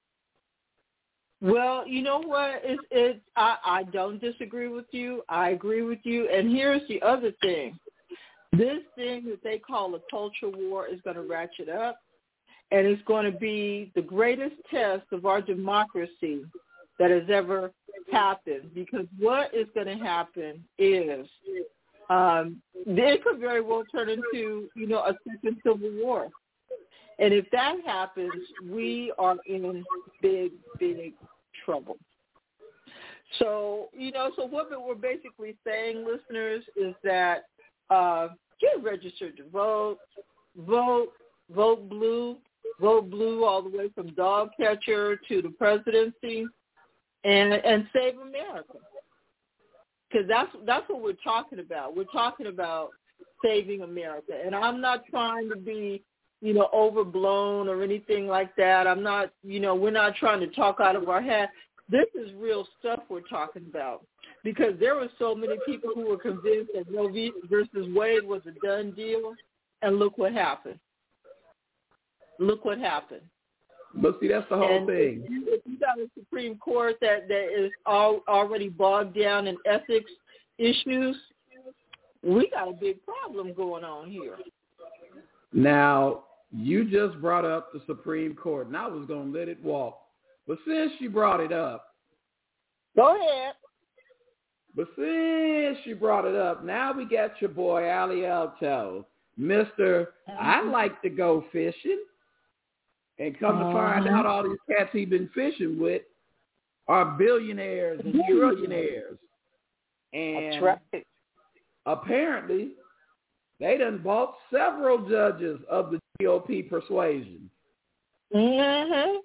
Well, you know what? It's, it's, I, I don't disagree with you. I agree with you. And here's the other thing. This thing that they call a culture war is going to ratchet up, and it's going to be the greatest test of our democracy that has ever happened. Because what is going to happen is um, it could very well turn into, you know, a second civil war. And if that happens, we are in big, big trouble. So, you know, so what we're basically saying, listeners, is that uh, get registered to vote, vote, vote blue, vote blue all the way from dog catcher to the presidency, and and save America. Because that's that's what we're talking about. We're talking about saving America. And I'm not trying to be, you know, overblown or anything like that. I'm not, you know, we're not trying to talk out of our hat. This is real stuff we're talking about, because there were so many people who were convinced that Roe v. versus Wade was a done deal, and look what happened. Look what happened. But see, that's the whole and thing. If you, if you got a Supreme Court that, that is all, already bogged down in ethics issues, we got a big problem going on here. Now, you just brought up the Supreme Court, and I was going to let it walk. But since you brought it up. Go ahead. But since you brought it up, now we got your boy, Ali Alto, Mister I like to go fishing. And come to find out, all these cats he's been fishing with are billionaires and trillionaires. And That's right. Apparently, they done bought several judges of the G O P persuasion. Mm-hmm.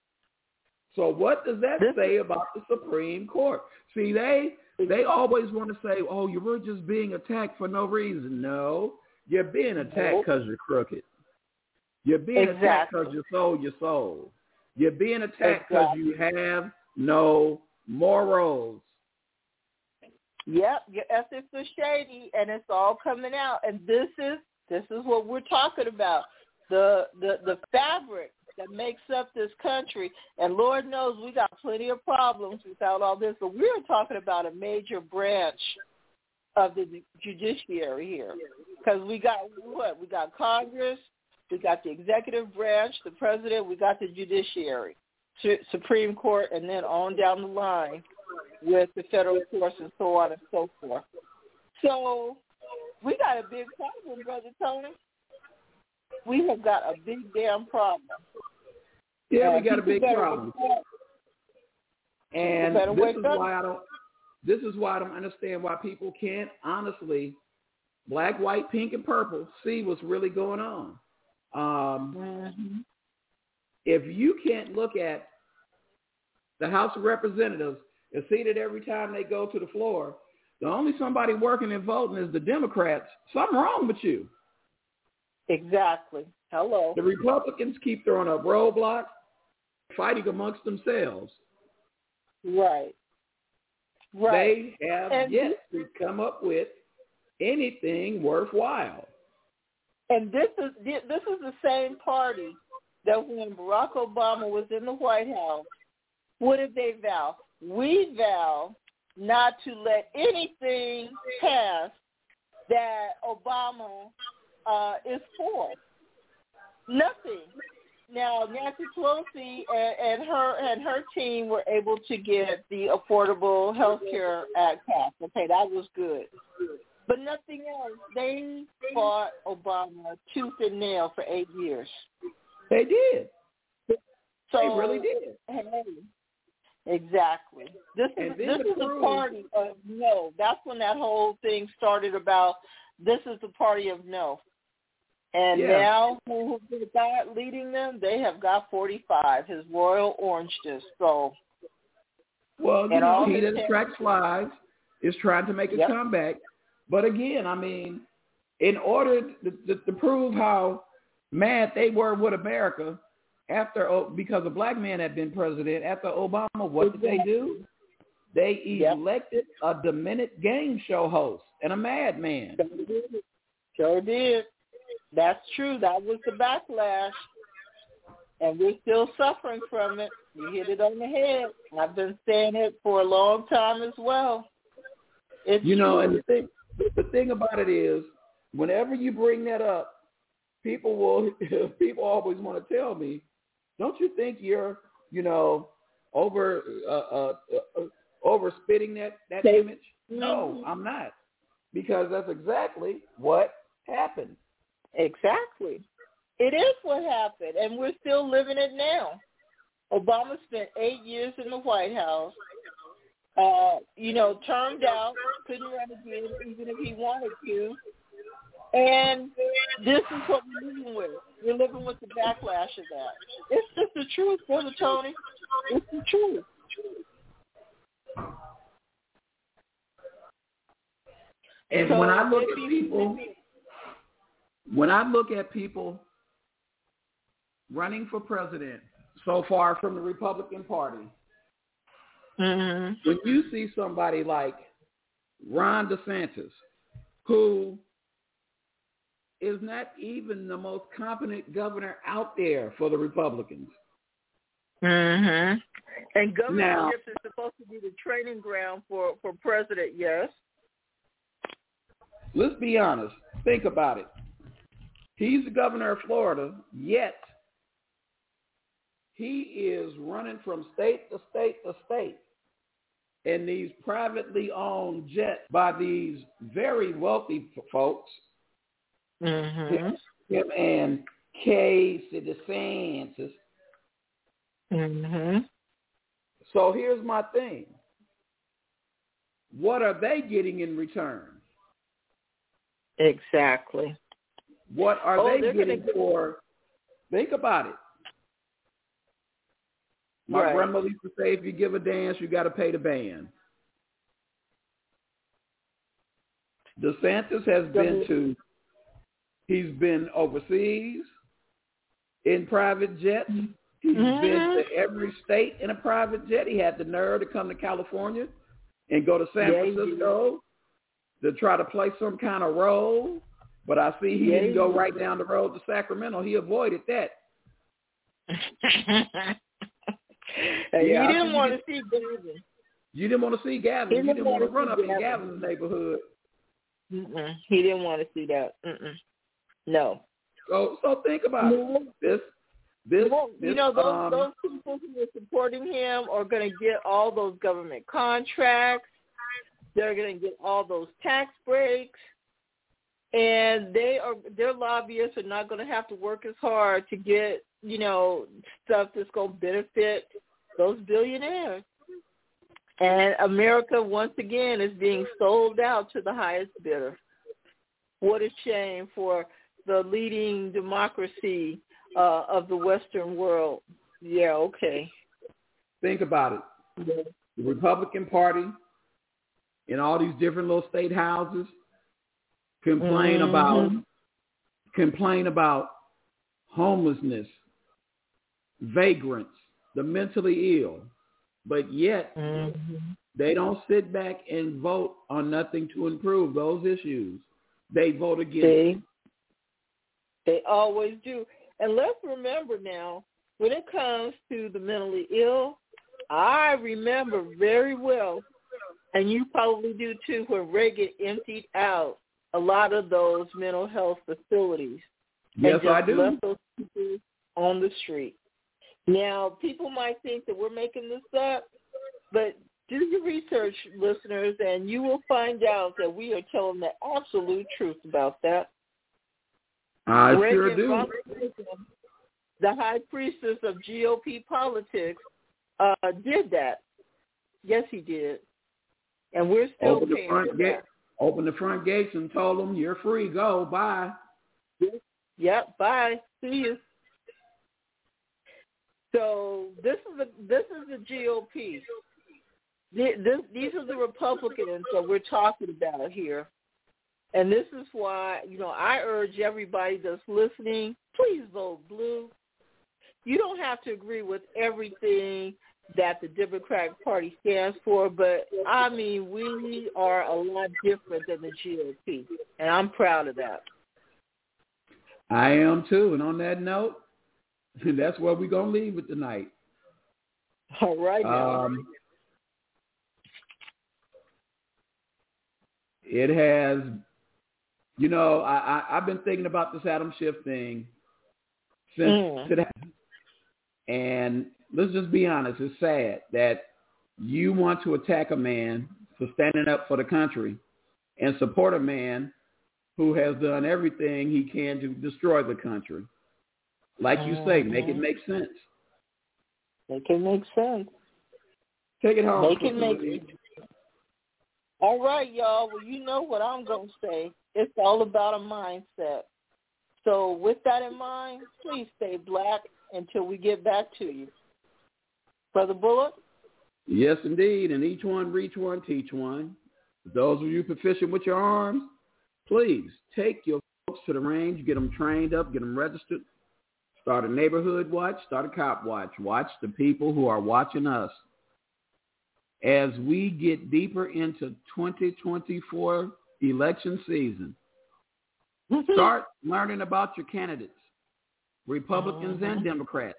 So what does that say about the Supreme Court? See, they they always want to say, oh, you were just being attacked for no reason. No, you're being attacked because you're crooked. You're being exactly. attacked because you sold your soul. You're being attacked because exactly. you have no morals. Yep, your ethics are shady, and it's all coming out. And this is this is what we're talking about, the the the fabric that makes up this country. And Lord knows we got plenty of problems without all this, but we're talking about a major branch of the judiciary here, because we got what? We got Congress. We got the executive branch, the president, we got the judiciary, Supreme Court, and then on down the line with the federal courts and so on and so forth. So we got a big problem, Brother Tony. We have got a big damn problem. Yeah, uh, we got a big problem. And this is up. why I don't this is why I don't understand why people can't honestly, black, white, pink, and purple, see what's really going on. Um, mm-hmm. If you can't look at the House of Representatives and see that every time they go to the floor, the only somebody working and voting is the Democrats, something wrong with you. Exactly. Hello. The Republicans keep throwing up roadblocks, fighting amongst themselves. Right. Right. They have and yet to come up with anything worthwhile. And this is this is the same party that when Barack Obama was in the White House, what did they vow? We vow not to let anything pass that Obama uh, is for. Nothing. Now, Nancy Pelosi and, and her and her team were able to get the Affordable Health Care Act passed. Okay, that was good. But nothing else. They fought Obama tooth and nail for eight years. They did. So, they really did. Hey, exactly. This is this is a party of no. That's when that whole thing started about this is the party of no. And yeah. now, who, who's the guy leading them? They have got forty-five, his Royal Orange Juice. So, well, you know, he that attracts flies is trying to make a yep. comeback. But again, I mean, in order to, to, to prove how mad they were with America after, because a black man had been president after Obama, what did they do? They elected yep. a demented game show host and a madman. Sure did. Sure did. That's true. That was the backlash, and we're still suffering from it. You hit it on the head. I've been saying it for a long time as well. It's you know, true. and the thing, the thing about it is, whenever you bring that up, people will people always want to tell me, "Don't you think you're, you know, over uh, uh, uh, over spitting that that they, image?" Mm-hmm. No, I'm not, because that's exactly what happened. Exactly. It is what happened, and we're still living it now. Obama spent eight years in the White House, uh, you know, termed out, couldn't run again even if he wanted to. And this is what we're living with. We're living with the backlash of that. It's just the truth, Brother Tony. It's the truth. And so when I look at people... When I look at people running for president so far from the Republican Party, mm-hmm. when you see somebody like Ron DeSantis, who is not even the most competent governor out there for the Republicans. Mm-hmm. And governorship now, is supposed to be the training ground for, for president, yes? Let's be honest. Think about it. He's the governor of Florida, yet he is running from state to state to state in these privately owned jets by these very wealthy folks. Mm-hmm. Him, him and Casey DeSantis. Mm-hmm. So here's my thing. What are they getting in return? Exactly. What are oh, they getting gonna... for? Think about it. My right. grandmother used to say, if you give a dance, you got to pay the band. DeSantis has been to, he's been overseas in private jets. He's mm-hmm. been to every state in a private jet. He had the nerve to come to California and go to San yeah, Francisco to try to play some kind of role. But I see he yeah, didn't go right down the road to Sacramento. He avoided that. Hey, yeah, you didn't want to see Gavin. You didn't want to see Gavin. You didn't want to run up in Gavin's neighborhood. Mm-mm. He didn't want to see that. Mm-mm. No. So, so think about no. it. This, this, well, this, you know, those um, those people who are supporting him are going to get all those government contracts. They're going to get all those tax breaks. And they are their lobbyists are not going to have to work as hard to get, you know, stuff that's going to benefit those billionaires. And America, once again, is being sold out to the highest bidder. What a shame for the leading democracy uh, of the Western world. Yeah, okay. Think about it. Yeah. The Republican Party in all these different little state houses complain mm-hmm. about complain about homelessness, vagrants, the mentally ill, but yet mm-hmm. they don't sit back and vote on nothing to improve those issues. They vote against See? it. They always do. And let's remember now, when it comes to the mentally ill, I remember very well, and you probably do too, when Reagan emptied out a lot of those mental health facilities. Yes, and just I do. left those people on the street. Now, people might think that we're making this up, but do your research, listeners, and you will find out that we are telling the absolute truth about that. I Reagan, sure do. Ronald Reagan, the high priestess of G O P politics, uh, did that. Yes, he did. And we're still Open the paying front for gate. that. Open the front gates and told them you're free. Go. Bye. Yep. Bye. See you. So this is the this is the G O P. This, these are the Republicans that we're talking about here. And this is why, you know, I urge everybody that's listening, please vote blue. You don't have to agree with everything that the Democratic Party stands for, but, I mean, we are a lot different than the G O P, and I'm proud of that. I am, too. And on that note, that's where we're going to leave it tonight. All right, now. Um, it has, you know, I, I, I've been thinking about this Adam Schiff thing since Mm. today. And let's just be honest, it's sad that you want to attack a man for standing up for the country and support a man who has done everything he can to destroy the country. Like you say, make it make sense. Make it make sense. Take it home. Make it make sense. All right, y'all. Well, you know what I'm going to say. It's all about a mindset. So with that in mind, please stay black until we get back to you. Brother Bullock? Yes, indeed. And each one, reach one, teach one. Those of you proficient with your arms, please take your folks to the range, get them trained up, get them registered. Start a neighborhood watch, start a cop watch. Watch the people who are watching us. As we get deeper into twenty twenty-four election season, start learning about your candidates, Republicans and Democrats.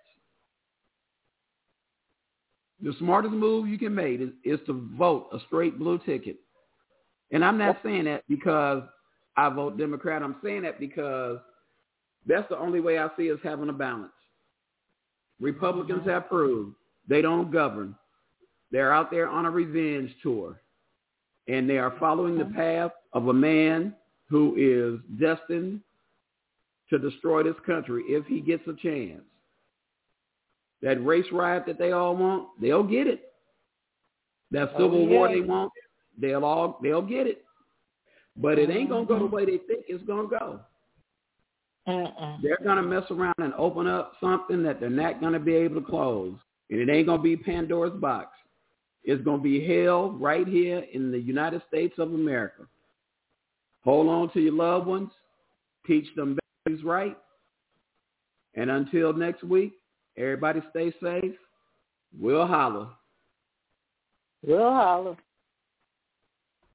The smartest move you can make is, is to vote a straight blue ticket. And I'm not saying that because I vote Democrat. I'm saying that because that's the only way I see us having a balance. Republicans have proved they don't govern. They're out there on a revenge tour. And they are following the path of a man who is destined to destroy this country if he gets a chance. That race riot that they all want, they'll get it. That civil oh, yeah. war they want, they'll all they'll get it. But it ain't gonna go the way they think it's gonna go. Uh-uh. They're gonna mess around and open up something that they're not gonna be able to close, and it ain't gonna be Pandora's box. It's gonna be hell right here in the United States of America. Hold on to your loved ones, teach them babies right, and until next week, everybody stay safe. We'll holler. We'll holler.